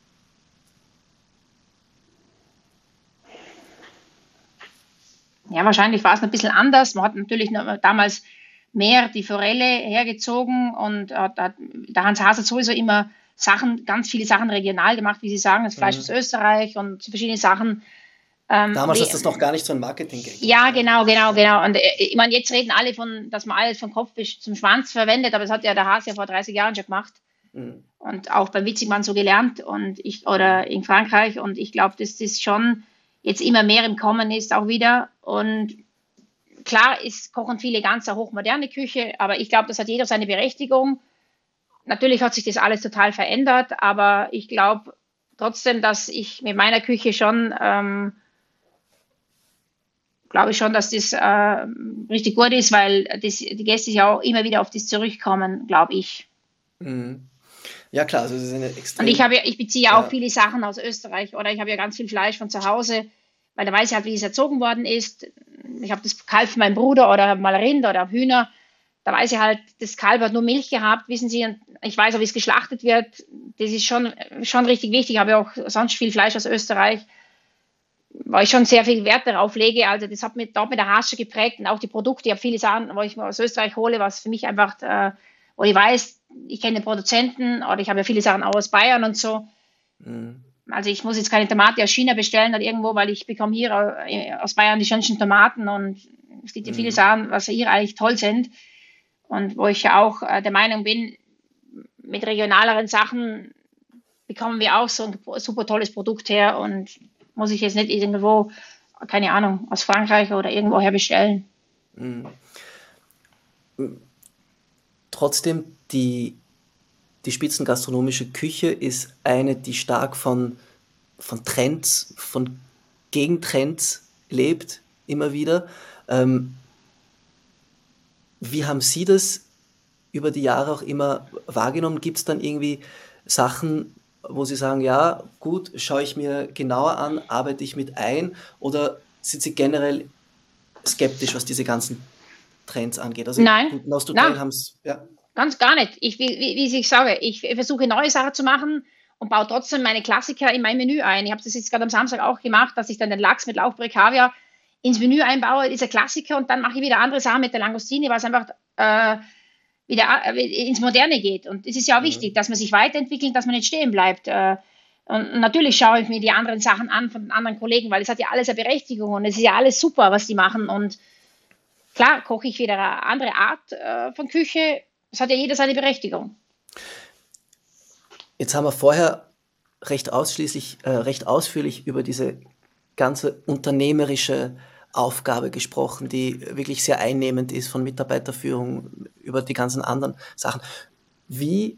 Ja, wahrscheinlich war es ein bisschen anders. Man hat natürlich damals mehr die Forelle hergezogen und der Hans Haas hat sowieso immer ganz viele Sachen regional gemacht, wie Sie sagen, das Fleisch aus Österreich und verschiedene Sachen. Damals ist das noch gar nicht so ein Marketing-Gag. Ja, genau. Und ich meine, jetzt reden alle dass man alles vom Kopf bis zum Schwanz verwendet, aber das hat ja der Haas ja vor 30 Jahren schon gemacht. Und auch beim Witzigmann so gelernt oder in Frankreich. Und ich glaube, dass das schon jetzt immer mehr im Kommen ist auch wieder. Und klar, kochen viele ganz eine hochmoderne Küche, aber ich glaube, das hat jeder seine Berechtigung. Natürlich hat sich das alles total verändert, aber ich glaube trotzdem, dass ich mit meiner Küche schon glaube ich schon, dass das richtig gut ist, weil die Gäste ja auch immer wieder auf das zurückkommen, glaube ich. Ja klar, also das ist eine extrem... Und ich beziehe ja auch viele Sachen aus Österreich oder ich habe ja ganz viel Fleisch von zu Hause, weil da weiß ich halt, wie es erzogen worden ist. Ich habe das Kalb von meinem Bruder oder mal Rind oder Hühner. Da weiß ich halt, das Kalb hat nur Milch gehabt, wissen Sie, und ich weiß auch, wie es geschlachtet wird. Das ist schon richtig wichtig. Ich habe ja auch sonst viel Fleisch aus Österreich, weil ich schon sehr viel Wert darauf lege. Also das hat mir der Haas schon geprägt und auch die Produkte. Ich habe viele Sachen, wo ich mir aus Österreich hole, was für mich einfach, wo ich weiß, ich kenne den Produzenten oder ich habe ja viele Sachen auch aus Bayern und so. Also ich muss jetzt keine Tomate aus China bestellen oder irgendwo, weil ich bekomme hier aus Bayern die schönsten Tomaten und es gibt ja viele Sachen, was hier eigentlich toll sind und wo ich ja auch der Meinung bin, mit regionaleren Sachen bekommen wir auch so ein super tolles Produkt her und muss ich jetzt nicht irgendwo, keine Ahnung, aus Frankreich oder irgendwoher bestellen. Trotzdem, die spitzengastronomische Küche ist eine, die stark von Trends, von Gegentrends lebt, immer wieder. Wie haben Sie das über die Jahre auch immer wahrgenommen? Gibt es dann irgendwie Sachen, wo Sie sagen, ja, gut, schaue ich mir genauer an, arbeite ich mit ein, oder sind Sie generell skeptisch, was diese ganzen Trends angeht? Also Nein, haben es, ja. Ganz gar nicht. Wie ich sage, ich versuche neue Sachen zu machen und baue trotzdem meine Klassiker in mein Menü ein. Ich habe das jetzt gerade am Samstag auch gemacht, dass ich dann den Lachs mit Lauchbrei Kaviar ins Menü einbaue, dieser Klassiker, und dann mache ich wieder andere Sachen mit der Langostine, was einfach wieder ins Moderne geht. Und es ist ja auch wichtig, dass man sich weiterentwickelt, dass man nicht stehen bleibt. Und natürlich schaue ich mir die anderen Sachen an von anderen Kollegen, weil es hat ja alles eine Berechtigung und es ist ja alles super, was die machen. Und klar koche ich wieder eine andere Art von Küche. Es hat ja jeder seine Berechtigung. Jetzt haben wir vorher recht ausführlich über diese ganze unternehmerische Aufgabe gesprochen, die wirklich sehr einnehmend ist, von Mitarbeiterführung über die ganzen anderen Sachen. Wie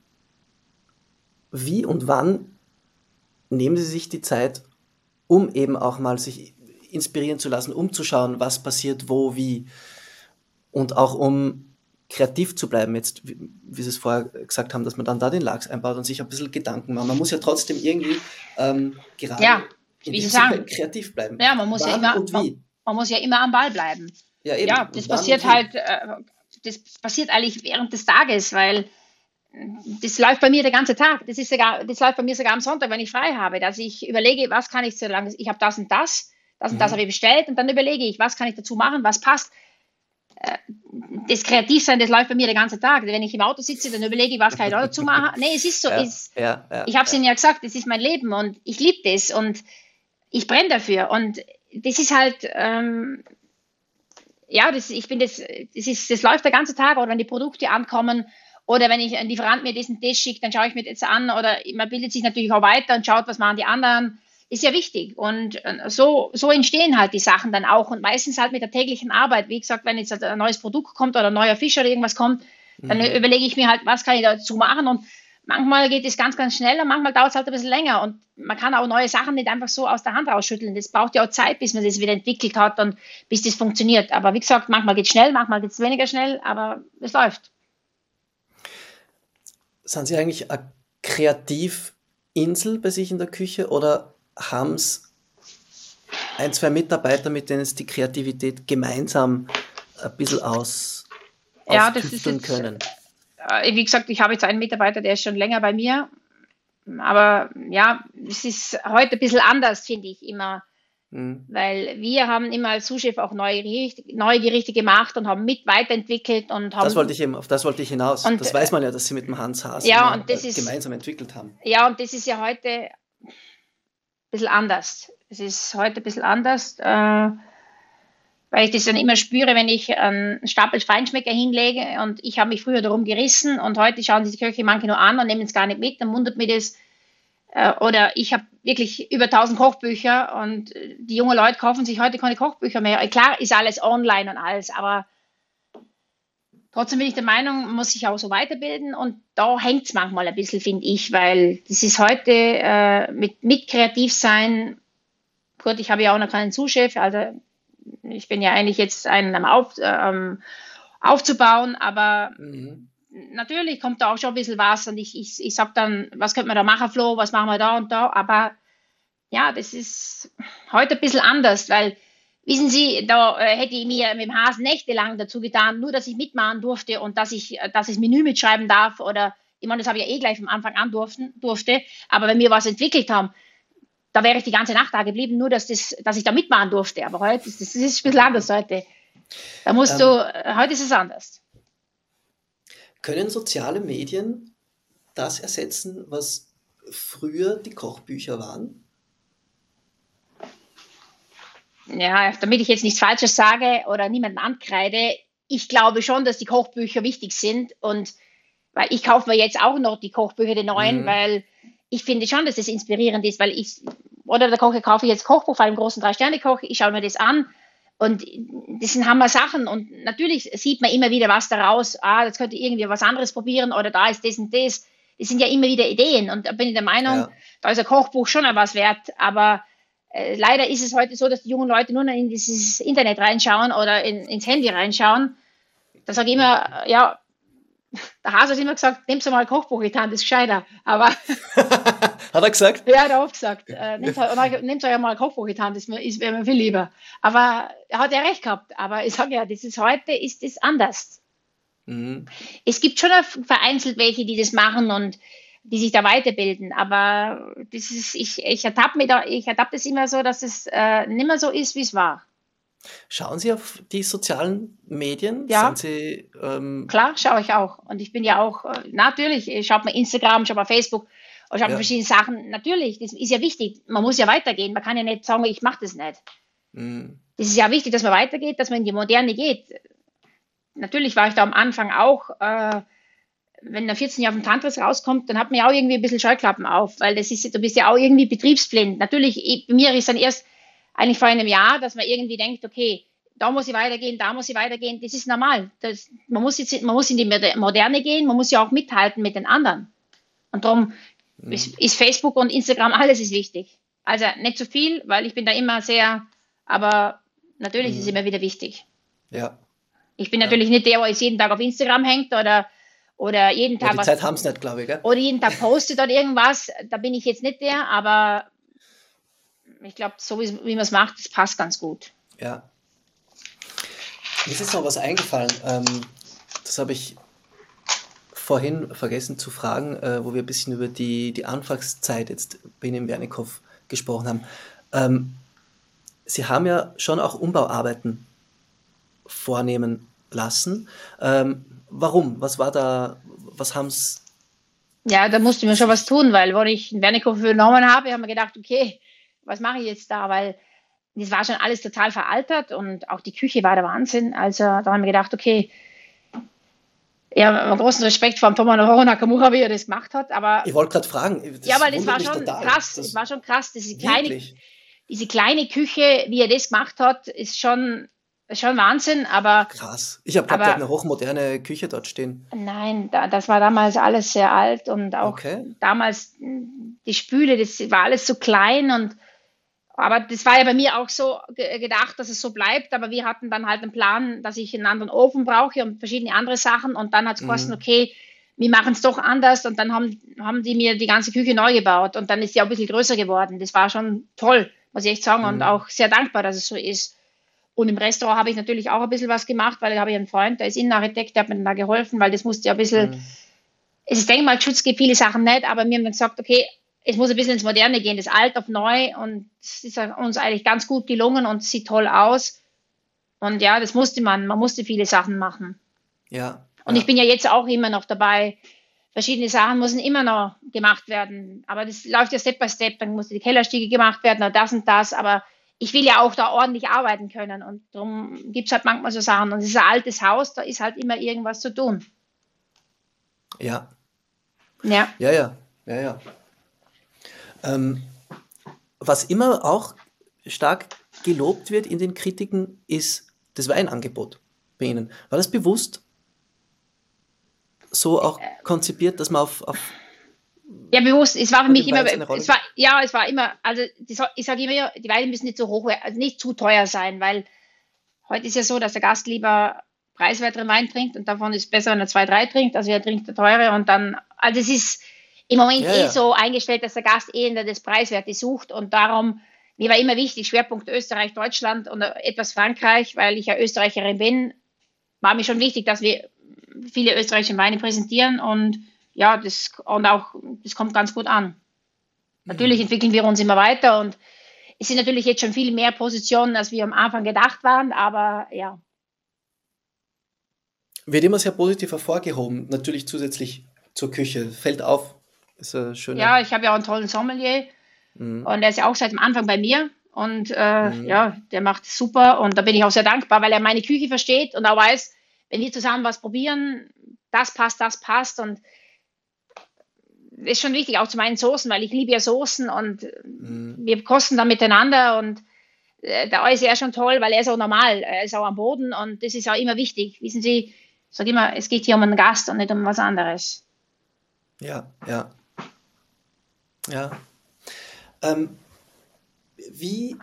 und wann nehmen Sie sich die Zeit, um eben auch mal sich inspirieren zu lassen, umzuschauen, was passiert, wo, wie, und auch um kreativ zu bleiben, jetzt, wie Sie es vorher gesagt haben, dass man dann da den Lachs einbaut und sich ein bisschen Gedanken macht. Man muss ja trotzdem irgendwie gerade in diesem Sinne kreativ bleiben. Ja, man muss man muss ja immer am Ball bleiben. Ja, eben. Ja, das passiert das passiert eigentlich während des Tages, weil das läuft bei mir der ganze Tag. Das läuft bei mir sogar am Sonntag, wenn ich frei habe, dass ich überlege, was kann ich so lange, ich habe das und das habe ich bestellt, und dann überlege ich, was kann ich dazu machen, was passt. Das Kreativsein, das läuft bei mir den ganzen Tag. Wenn ich im Auto sitze, dann überlege ich, was kann ich da dazu machen. Nee, es ist so. Ich habe es Ihnen ja gesagt, das ist mein Leben und ich liebe das und ich brenne dafür. Und das ist halt, das läuft der ganze Tag, oder wenn die Produkte ankommen oder wenn ein Lieferant mir diesen Test schickt, dann schaue ich mir das an, oder man bildet sich natürlich auch weiter und schaut, was machen die anderen. ist ja wichtig. Und so entstehen halt die Sachen dann auch. Und meistens halt mit der täglichen Arbeit. Wie gesagt, wenn jetzt ein neues Produkt kommt oder ein neuer Fisch oder irgendwas kommt, dann überlege ich mir halt, was kann ich dazu machen. Und manchmal geht es ganz, ganz schnell und manchmal dauert es halt ein bisschen länger. Und man kann auch neue Sachen nicht einfach so aus der Hand rausschütteln. Das braucht ja auch Zeit, bis man das wieder entwickelt hat und bis das funktioniert. Aber wie gesagt, manchmal geht es schnell, manchmal geht es weniger schnell, aber es läuft. Sind Sie eigentlich eine Kreativinsel bei sich in der Küche oder haben es ein, zwei Mitarbeiter, mit denen es die Kreativität gemeinsam ein bisschen austüfteln können? Wie gesagt, ich habe jetzt einen Mitarbeiter, der ist schon länger bei mir. Aber ja, es ist heute ein bisschen anders, finde ich immer. Weil wir haben immer als Sous-Chef auch neue Gerichte gemacht und haben mit weiterentwickelt. Und haben, auf das wollte ich hinaus. Und das weiß man ja, dass Sie mit dem Hans Haas gemeinsam entwickelt haben. Ja, und das ist ja heute ein bisschen anders. Es ist heute ein bisschen anders, weil ich das dann immer spüre, wenn ich einen Stapel Feinschmecker hinlege und ich habe mich früher darum gerissen und heute schauen sich die Köche manche nur an und nehmen es gar nicht mit, dann wundert mich das. Oder ich habe wirklich über 1000 Kochbücher und die jungen Leute kaufen sich heute keine Kochbücher mehr. Klar ist alles online und alles, aber trotzdem bin ich der Meinung, man muss sich auch so weiterbilden und da hängt es manchmal ein bisschen, finde ich, weil das ist heute mit kreativ sein. Gut, ich habe ja auch noch keinen Sous-Chef, also ich bin ja eigentlich jetzt einen aufzubauen, aber natürlich kommt da auch schon ein bisschen was und ich sage dann, was könnte man da machen, Flo, was machen wir da und da, aber ja, das ist heute ein bisschen anders, weil, wissen Sie, da hätte ich mir mit dem Hasen nächtelang dazu getan, nur dass ich mitmachen durfte und dass ich das Menü mitschreiben darf oder, ich meine, das habe ich ja gleich vom Anfang an durfte, aber wenn wir was entwickelt haben, da wäre ich die ganze Nacht da geblieben, nur dass ich da mitmachen durfte. Aber heute das ist ein bisschen anders heute. Heute ist es anders. Können soziale Medien das ersetzen, was früher die Kochbücher waren? Ja, damit ich jetzt nichts Falsches sage oder niemanden ankreide, ich glaube schon, dass die Kochbücher wichtig sind. Und weil ich kaufe mir jetzt auch noch die Kochbücher, die neuen, weil ich finde schon, dass es inspirierend ist, weil der Koche kaufe ich jetzt Kochbuch von einem großen 3-Sterne-Koch, ich schaue mir das an und das sind Hammer-Sachen und natürlich sieht man immer wieder was daraus, jetzt könnte ich irgendwie was anderes probieren oder da ist das und das. Das sind ja immer wieder Ideen und da bin ich der Meinung, da ist ein Kochbuch schon was wert, aber leider ist es heute so, dass die jungen Leute nur noch in dieses Internet reinschauen oder ins Handy reinschauen. Da sage ich immer, ja, der Hase hat immer gesagt, nehmt mal ein Kochbuch getan, das ist gescheiter. Aber hat er gesagt? Ja, hat er oft gesagt. Nehmt euch mal ein Kochbuch getan, das wäre mir viel lieber. Aber er hat ja recht gehabt. Aber ich sage ja, heute ist das anders. Es gibt schon vereinzelt welche, die das machen und die sich da weiterbilden. Aber ich ertappe das immer so, dass es nicht mehr so ist, wie es war. Schauen Sie auf die sozialen Medien? Ja, Sie, klar, schaue ich auch. Und ich bin ja auch, natürlich, ich schaue mir Instagram, schaue mir Facebook, ich schaue mir verschiedene Sachen. Natürlich, das ist ja wichtig. Man muss ja weitergehen. Man kann ja nicht sagen, ich mache das nicht. Das ist ja wichtig, dass man weitergeht, dass man in die Moderne geht. Natürlich war ich da am Anfang auch, wenn der 14 Jahre vom Tantris rauskommt, dann hat man ja auch irgendwie ein bisschen Scheuklappen auf, weil du bist ja auch irgendwie betriebsblind. Natürlich, bei mir ist dann erst eigentlich vor einem Jahr, dass man irgendwie denkt, okay, da muss ich weitergehen, da muss ich weitergehen. Das ist normal. Man muss in die Moderne gehen, man muss ja auch mithalten mit den anderen. Und darum ist Facebook und Instagram, alles ist wichtig. Also nicht zu viel, weil ich bin da immer sehr, aber natürlich ist es immer wieder wichtig. Ja. Ich bin natürlich nicht der, der jetzt jeden Tag auf Instagram hängt oder jeden Tag die Zeit haben es nicht, glaube ich, gell? Oder jeden Tag postet oder irgendwas. Da bin ich jetzt nicht der, aber ich glaube, so wie man es macht, das passt ganz gut. Ja. Mir ist jetzt noch was eingefallen. Das habe ich vorhin vergessen zu fragen, wo wir ein bisschen über die Anfangszeit jetzt bei Ihnen im Wernichof gesprochen haben. Sie haben ja schon auch Umbauarbeiten vornehmen lassen. Warum? Was war da? Was haben Sie? Ja, da musste man schon was tun, weil, als ich den Wernichof übernommen habe, haben wir gedacht, okay, was mache ich jetzt da? Weil das war schon alles total veraltet und auch die Küche war der Wahnsinn. Also da haben wir gedacht, okay, Ja, großen Respekt vor Tomonobu Nakamura, wie er das gemacht hat. Aber ich wollte gerade fragen. Weil das war schon krass. Es war schon krass. Diese kleine Küche, wie er das gemacht hat, ist schon Wahnsinn. Aber krass. Ich habe gerade eine hochmoderne Küche dort stehen. Nein, das war damals alles sehr alt und auch damals die Spüle, das war alles so klein aber das war ja bei mir auch so gedacht, dass es so bleibt, aber wir hatten dann halt einen Plan, dass ich einen anderen Ofen brauche und verschiedene andere Sachen und dann hat es geheißen, okay, wir machen es doch anders und dann haben die mir die ganze Küche neu gebaut und dann ist die auch ein bisschen größer geworden. Das war schon toll, muss ich echt sagen, und auch sehr dankbar, dass es so ist. Und im Restaurant habe ich natürlich auch ein bisschen was gemacht, weil da habe ich einen Freund, der ist Innenarchitekt, der hat mir da geholfen, weil das musste ja ein bisschen, es ist Denkmalschutz, gibt viele Sachen nicht, aber wir haben dann gesagt, okay, es muss ein bisschen ins Moderne gehen, das Alt auf Neu, und es ist uns eigentlich ganz gut gelungen und sieht toll aus. Und ja, das musste man musste viele Sachen machen. Ja. Und ich bin ja jetzt auch immer noch dabei, verschiedene Sachen müssen immer noch gemacht werden, aber das läuft ja Step by Step, dann muss die Kellerstiege gemacht werden oder das und das, aber ich will ja auch da ordentlich arbeiten können und darum gibt es halt manchmal so Sachen. Und es ist ein altes Haus, da ist halt immer irgendwas zu tun. Ja. Ja. Was immer auch stark gelobt wird in den Kritiken, ist das Weinangebot bei Ihnen. War das bewusst so auch konzipiert, dass man auf ja, bewusst. Es war für mich immer, es war immer, also ich sage immer, die Weine müssen nicht so hoch, also nicht zu teuer sein, weil heute ist ja so, dass der Gast lieber preiswerteren Wein trinkt und davon ist es besser, wenn er 2, 3 trinkt, also er trinkt der teure und dann, also es ist im Moment so eingestellt, dass der Gast eher das Preiswerte sucht und darum, mir war immer wichtig, Schwerpunkt Österreich, Deutschland und etwas Frankreich, weil ich ja Österreicherin bin, war mir schon wichtig, dass wir viele österreichische Weine präsentieren und ja, das kommt ganz gut an. Natürlich entwickeln wir uns immer weiter und es sind natürlich jetzt schon viel mehr Positionen, als wir am Anfang gedacht waren, aber ja. Wird immer sehr positiv hervorgehoben, natürlich zusätzlich zur Küche. Fällt auf, ist eine schöne... Ja, ich habe ja auch einen tollen Sommelier und der ist ja auch seit dem Anfang bei mir und ja, der macht es super und da bin ich auch sehr dankbar, weil er meine Küche versteht und auch weiß, wenn wir zusammen was probieren, das passt und das ist schon wichtig, auch zu meinen Soßen, weil ich liebe ja Soßen und wir kosten dann miteinander und da ist er schon toll, weil er ist auch normal, er ist auch am Boden und das ist auch immer wichtig. Wissen Sie, ich sage immer, es geht hier um einen Gast und nicht um was anderes. Ja. Wie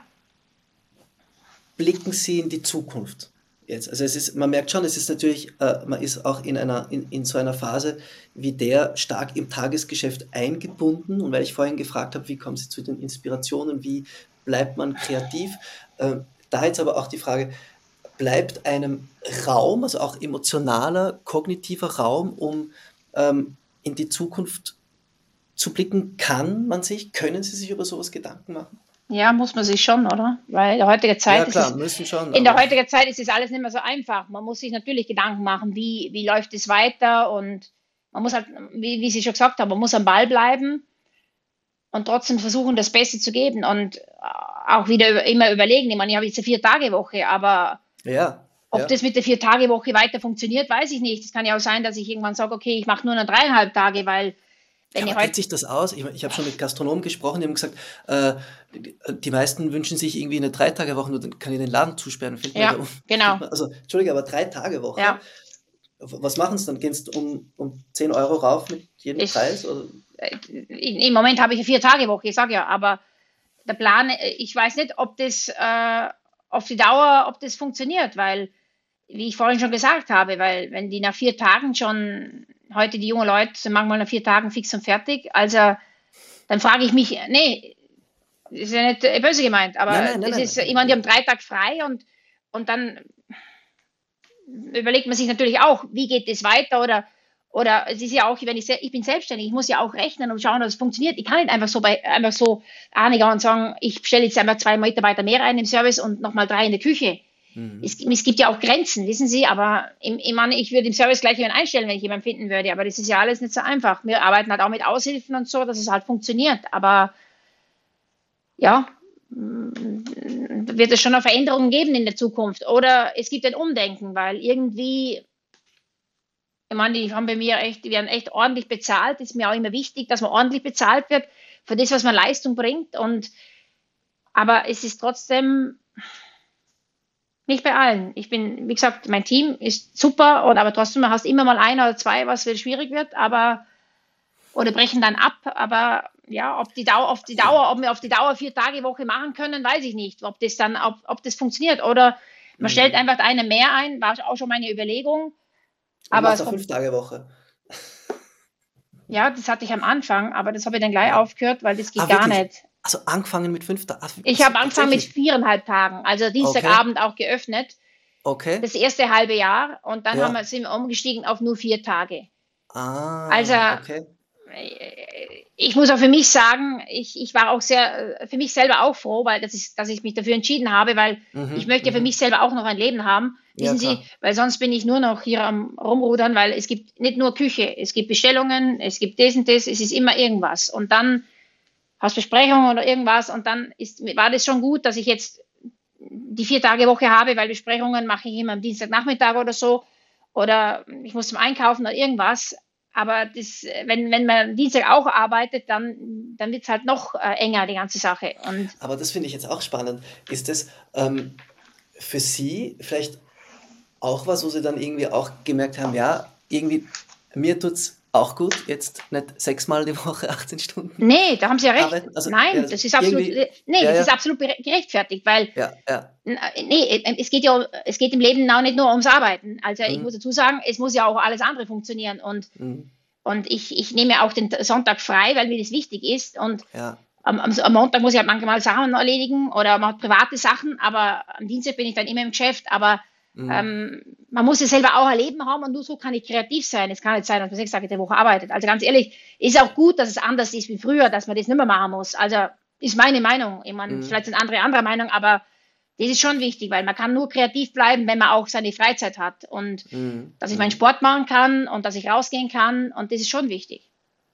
blicken Sie in die Zukunft jetzt? Also man merkt schon, es ist natürlich, man ist auch in so einer Phase wie der stark im Tagesgeschäft eingebunden. Und weil ich vorhin gefragt habe, wie kommen Sie zu den Inspirationen, wie bleibt man kreativ? Da jetzt aber auch die Frage, bleibt einem Raum, also auch emotionaler, kognitiver Raum, um in die Zukunft zu blicken? Können Sie sich über sowas Gedanken machen? Ja, muss man sich schon, oder? Weil in der heutigen Zeit in der heutigen Zeit ist es alles nicht mehr so einfach. Man muss sich natürlich Gedanken machen, wie läuft es weiter und man muss halt, wie Sie schon gesagt haben, man muss am Ball bleiben und trotzdem versuchen, das Beste zu geben und auch wieder immer überlegen. Ich meine, ich habe jetzt eine 4-Tage-Woche, aber ob das mit der 4-Tage-Woche weiter funktioniert, weiß ich nicht. Es kann ja auch sein, dass ich irgendwann sage, okay, ich mache nur noch 3,5 Tage, weil geht sich das aus? Ich habe schon mit Gastronomen gesprochen, die haben gesagt, die meisten wünschen sich irgendwie eine 3-Tage-Woche, nur dann kann ich den Laden zusperren. Genau. Also, Entschuldige, aber 3-Tage-Woche. Ja. Was machen Sie dann? Gehen Sie um 10 Euro rauf mit jedem Preis? Oder? Im Moment habe ich eine 4-Tage-Woche, ich sage ja, aber der Plan, ich weiß nicht, ob das auf die Dauer, ob das funktioniert, weil, wie ich vorhin schon gesagt habe, weil wenn die nach 4 Tagen schon, heute die jungen Leute sind manchmal nach 4 Tagen fix und fertig, also dann frage ich mich, nee, das ist ja nicht böse gemeint, aber ich meine, die haben 3 Tage frei und dann überlegt man sich natürlich auch, wie geht das weiter oder es ist ja auch, ich bin selbstständig, ich muss ja auch rechnen und schauen, dass es funktioniert. Ich kann nicht einfach so Anhänger und sagen, ich stelle jetzt einfach 2 Mitarbeiter mehr ein im Service und nochmal 3 in der Küche. Es gibt ja auch Grenzen, wissen Sie, aber ich meine, ich würde im Service gleich jemanden einstellen, wenn ich jemanden finden würde, aber das ist ja alles nicht so einfach. Wir arbeiten halt auch mit Aushilfen und so, dass es halt funktioniert, aber ja, wird es schon noch Veränderungen geben in der Zukunft oder es gibt ein Umdenken, weil irgendwie Ich meine, die haben bei mir echt, die werden echt ordentlich bezahlt. Das ist mir auch immer wichtig, dass man ordentlich bezahlt wird für das, was man Leistung bringt. Aber es ist trotzdem nicht bei allen. Wie gesagt, mein Team ist super, aber trotzdem hast du immer mal ein oder zwei, was schwierig wird, oder brechen dann ab. Aber ja, ob wir auf die Dauer 4-Tage-Woche machen können, weiß ich nicht. Ob das funktioniert. Oder man stellt einfach einen mehr ein, war auch schon meine Überlegung. Aber es ist eine 5-Tage-Woche. Ja, das hatte ich am Anfang, aber das habe ich dann gleich aufgehört, weil das geht gar nicht. Also angefangen mit 5 Tagen? Ich habe angefangen mit 4,5 Tagen, also Dienstagabend auch geöffnet. Okay. Das erste halbe Jahr und dann sind wir umgestiegen auf nur 4 Tage. Also ich muss auch für mich sagen, ich war auch sehr für mich selber auch froh, weil dass ich mich dafür entschieden habe, weil ich möchte ja für mich selber auch noch ein Leben haben. Wissen Sie, weil sonst bin ich nur noch hier am Rumrudern, weil es gibt nicht nur Küche, es gibt Bestellungen, es gibt das und das, es ist immer irgendwas. Und dann hast Besprechungen oder irgendwas und dann war das schon gut, dass ich jetzt die 4-Tage-Woche habe, weil Besprechungen mache ich immer am Dienstagnachmittag oder so oder ich muss zum Einkaufen oder irgendwas. Aber wenn man Dienstag auch arbeitet, dann wird es halt noch enger, die ganze Sache. Aber das finde ich jetzt auch spannend. Ist das für Sie vielleicht auch was, wo Sie dann irgendwie auch gemerkt haben, ja, irgendwie, mir tut es auch gut, jetzt nicht 6-mal die Woche 18 Stunden. Nee, da haben Sie ja recht. Nein, das ist absolut, ist absolut gerechtfertigt, weil es geht im Leben auch nicht nur ums Arbeiten. Also ich muss dazu sagen, es muss ja auch alles andere funktionieren und ich nehme auch den Sonntag frei, weil mir das wichtig ist und am Montag muss ich halt manchmal Sachen erledigen oder man private Sachen, aber am Dienstag bin ich dann immer im Geschäft, aber man muss ja selber auch ein Leben haben und nur so kann ich kreativ sein. Es kann nicht sein, dass man 6 Tage die Woche arbeitet. Also ganz ehrlich, ist auch gut, dass es anders ist wie früher, dass man das nicht mehr machen muss. Also ist meine Meinung. Ich meine, vielleicht sind andere Meinung, aber das ist schon wichtig, weil man kann nur kreativ bleiben, wenn man auch seine Freizeit hat und dass ich meinen Sport machen kann und dass ich rausgehen kann und das ist schon wichtig.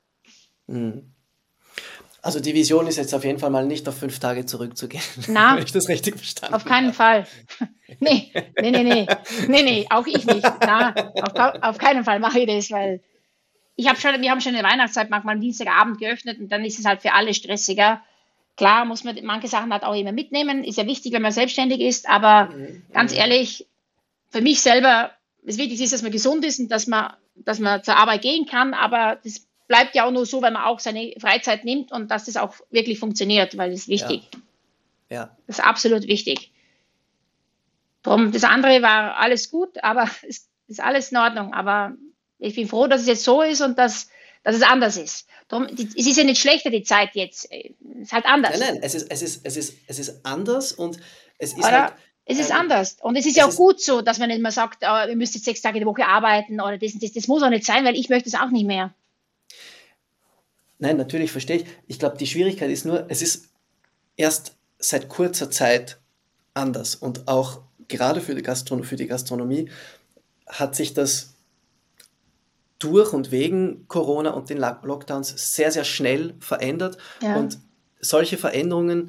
Also die Vision ist jetzt auf jeden Fall mal nicht auf 5 Tage zurückzugehen, wenn ich das richtig verstanden habe. Auf keinen Fall. Nee, auch ich nicht. Na, auf keinen Fall mache ich das, weil wir haben schon in der Weihnachtszeit manchmal am Dienstagabend geöffnet und dann ist es halt für alle stressiger. Klar muss man manche Sachen halt auch immer mitnehmen, ist ja wichtig, wenn man selbstständig ist, aber ganz ehrlich, für mich selber, das Wichtigste ist, dass man gesund ist und dass man zur Arbeit gehen kann, aber das bleibt ja auch nur so, wenn man auch seine Freizeit nimmt und dass das auch wirklich funktioniert, weil das ist wichtig. Ja. Das ist absolut wichtig. Drum, das andere war alles gut, aber es ist alles in Ordnung. Aber ich bin froh, dass es jetzt so ist und dass es anders ist. Drum, es ist ja nicht schlechter, die Zeit jetzt. Es ist halt anders. Nein, es ist anders und es ist es ist anders. Und es ist ja auch gut so, dass man nicht mehr sagt, wir müssen jetzt 6 Tage die Woche arbeiten oder das und das. Das muss auch nicht sein, weil ich möchte es auch nicht mehr. Nein, natürlich verstehe ich. Ich glaube, die Schwierigkeit ist nur, es ist erst seit kurzer Zeit anders. Und auch gerade für die Gastronomie hat sich das durch und wegen Corona und den Lockdowns sehr, sehr schnell verändert. Ja. Und solche Veränderungen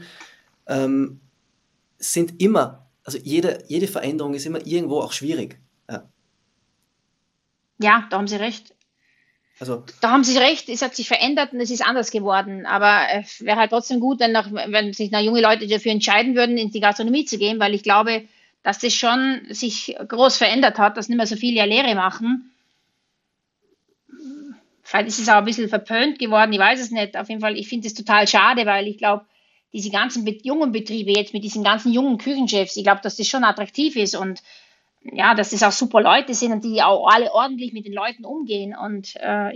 sind immer, also jede Veränderung ist immer irgendwo auch schwierig. Ja, da haben Sie recht. Also, da haben Sie recht, es hat sich verändert und es ist anders geworden. Aber es wäre halt trotzdem gut, wenn sich junge Leute dafür entscheiden würden, in die Gastronomie zu gehen, weil ich glaube, dass das schon sich groß verändert hat, dass nicht mehr so viele ja Lehre machen. Vielleicht ist es auch ein bisschen verpönt geworden, ich weiß es nicht. Auf jeden Fall, ich finde es total schade, weil ich glaube, diese ganzen jungen Betriebe jetzt mit diesen ganzen jungen Küchenchefs, ich glaube, dass das schon attraktiv ist und ja, dass das auch super Leute sind und die auch alle ordentlich mit den Leuten umgehen. Und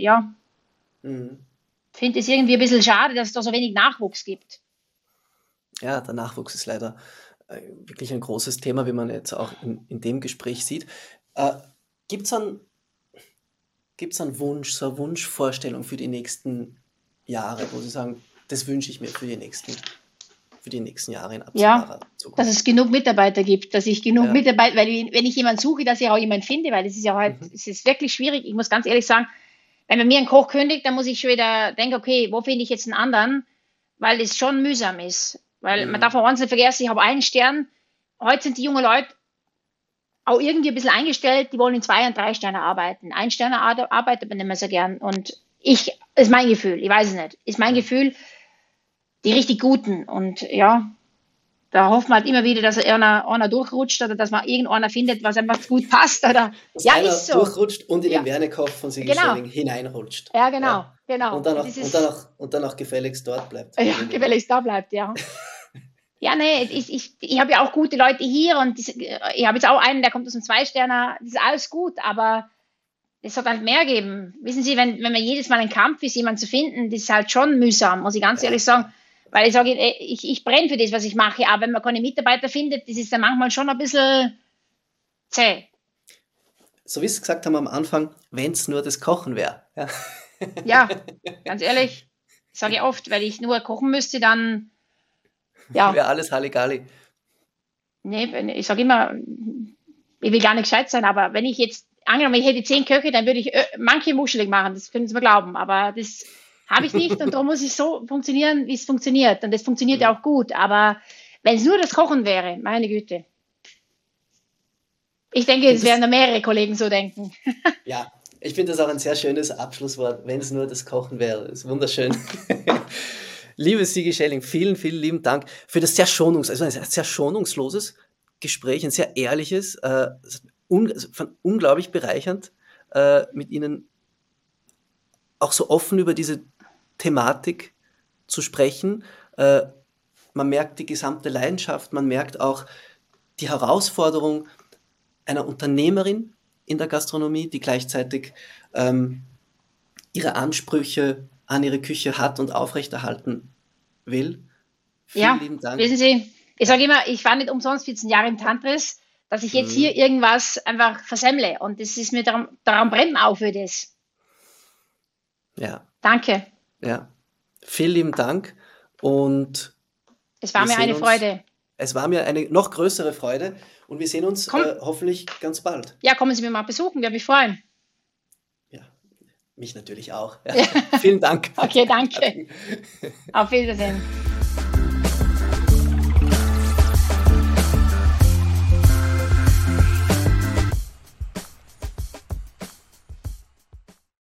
finde es irgendwie ein bisschen schade, dass es da so wenig Nachwuchs gibt. Ja, der Nachwuchs ist leider wirklich ein großes Thema, wie man jetzt auch in dem Gespräch sieht. Gibt es einen Wunsch, so eine Wunschvorstellung für die nächsten Jahre, wo Sie sagen, das wünsche ich mir für die nächsten Jahre in absehbarer Zukunft? Dass es genug Mitarbeiter gibt, dass ich genug Mitarbeiter, weil wenn ich jemanden suche, dass ich auch jemanden finde, weil das ist ja halt, es ist wirklich schwierig. Ich muss ganz ehrlich sagen, wenn man mir einen Koch kündigt, dann muss ich schon wieder denken, okay, wo finde ich jetzt einen anderen, weil es schon mühsam ist. Weil man darf auch eins nicht vergessen, ich habe einen Stern. Heute sind die jungen Leute auch irgendwie ein bisschen eingestellt, die wollen in 2- und 3-Sterne arbeiten. 1-Sterne arbeitet man nicht mehr so gern. Und ist mein Gefühl, ich weiß es nicht, ist mein Gefühl, die richtig Guten. Und ja, da hofft man halt immer wieder, dass einer durchrutscht oder dass man irgendeiner findet, was einfach gut passt. Oder, dass ja, einer ist so. durchrutscht und in den Wernikhof von Siegesstelling hineinrutscht. Ja, genau. Und dann auch gefälligst dort bleibt. Ja, gefälligst da bleibt, ja. Ja, nee, ich habe ja auch gute Leute hier und ich habe jetzt auch einen, der kommt aus dem 2-Sterner, das ist alles gut, aber es hat halt mehr geben. Wissen Sie, wenn man jedes Mal ein Kampf ist, jemanden zu finden, das ist halt schon mühsam, muss ich ganz ehrlich sagen. Weil ich sage, ich brenne für das, was ich mache, aber wenn man keine Mitarbeiter findet, das ist dann manchmal schon ein bisschen zäh. So wie Sie gesagt haben am Anfang, wenn es nur das Kochen wäre. Ja, ganz ehrlich, sage ich oft, weil ich nur kochen müsste, dann wäre alles Halligalli. Nee, ich sage immer, ich will gar nicht gescheit sein, aber wenn ich jetzt, angenommen, ich hätte 10 Köche, dann würde ich manche muschelig machen, das können Sie mir glauben, aber das habe ich nicht und darum muss ich so funktionieren, wie es funktioniert und das funktioniert ja auch gut, aber wenn es nur das Kochen wäre, meine Güte. Ich denke, es werden da mehrere Kollegen so denken. Ja, ich finde das auch ein sehr schönes Abschlusswort, wenn es nur das Kochen wäre, das ist wunderschön. Liebe Siegesstelling, vielen, vielen lieben Dank für das ein sehr schonungsloses Gespräch, ein sehr ehrliches, unglaublich bereichernd, mit Ihnen auch so offen über diese Thematik zu sprechen. Man merkt die gesamte Leidenschaft, man merkt auch die Herausforderung einer Unternehmerin in der Gastronomie, die gleichzeitig ihre Ansprüche an ihre Küche hat und aufrechterhalten will. Vielen lieben Dank. Wissen Sie, ich sage immer, ich war nicht umsonst 14 Jahre im Tantris, dass ich jetzt hier irgendwas einfach versemmle. Und das ist mir daran brennt mir auch für das. Ja. Danke. Ja. Vielen lieben Dank. Und es war mir eine Freude. Es war mir eine noch größere Freude. Und wir sehen uns hoffentlich ganz bald. Ja, kommen Sie mir mal besuchen, würde mich freuen. Ja, mich natürlich auch. Ja. Vielen Dank. Okay, danke. Auf Wiedersehen.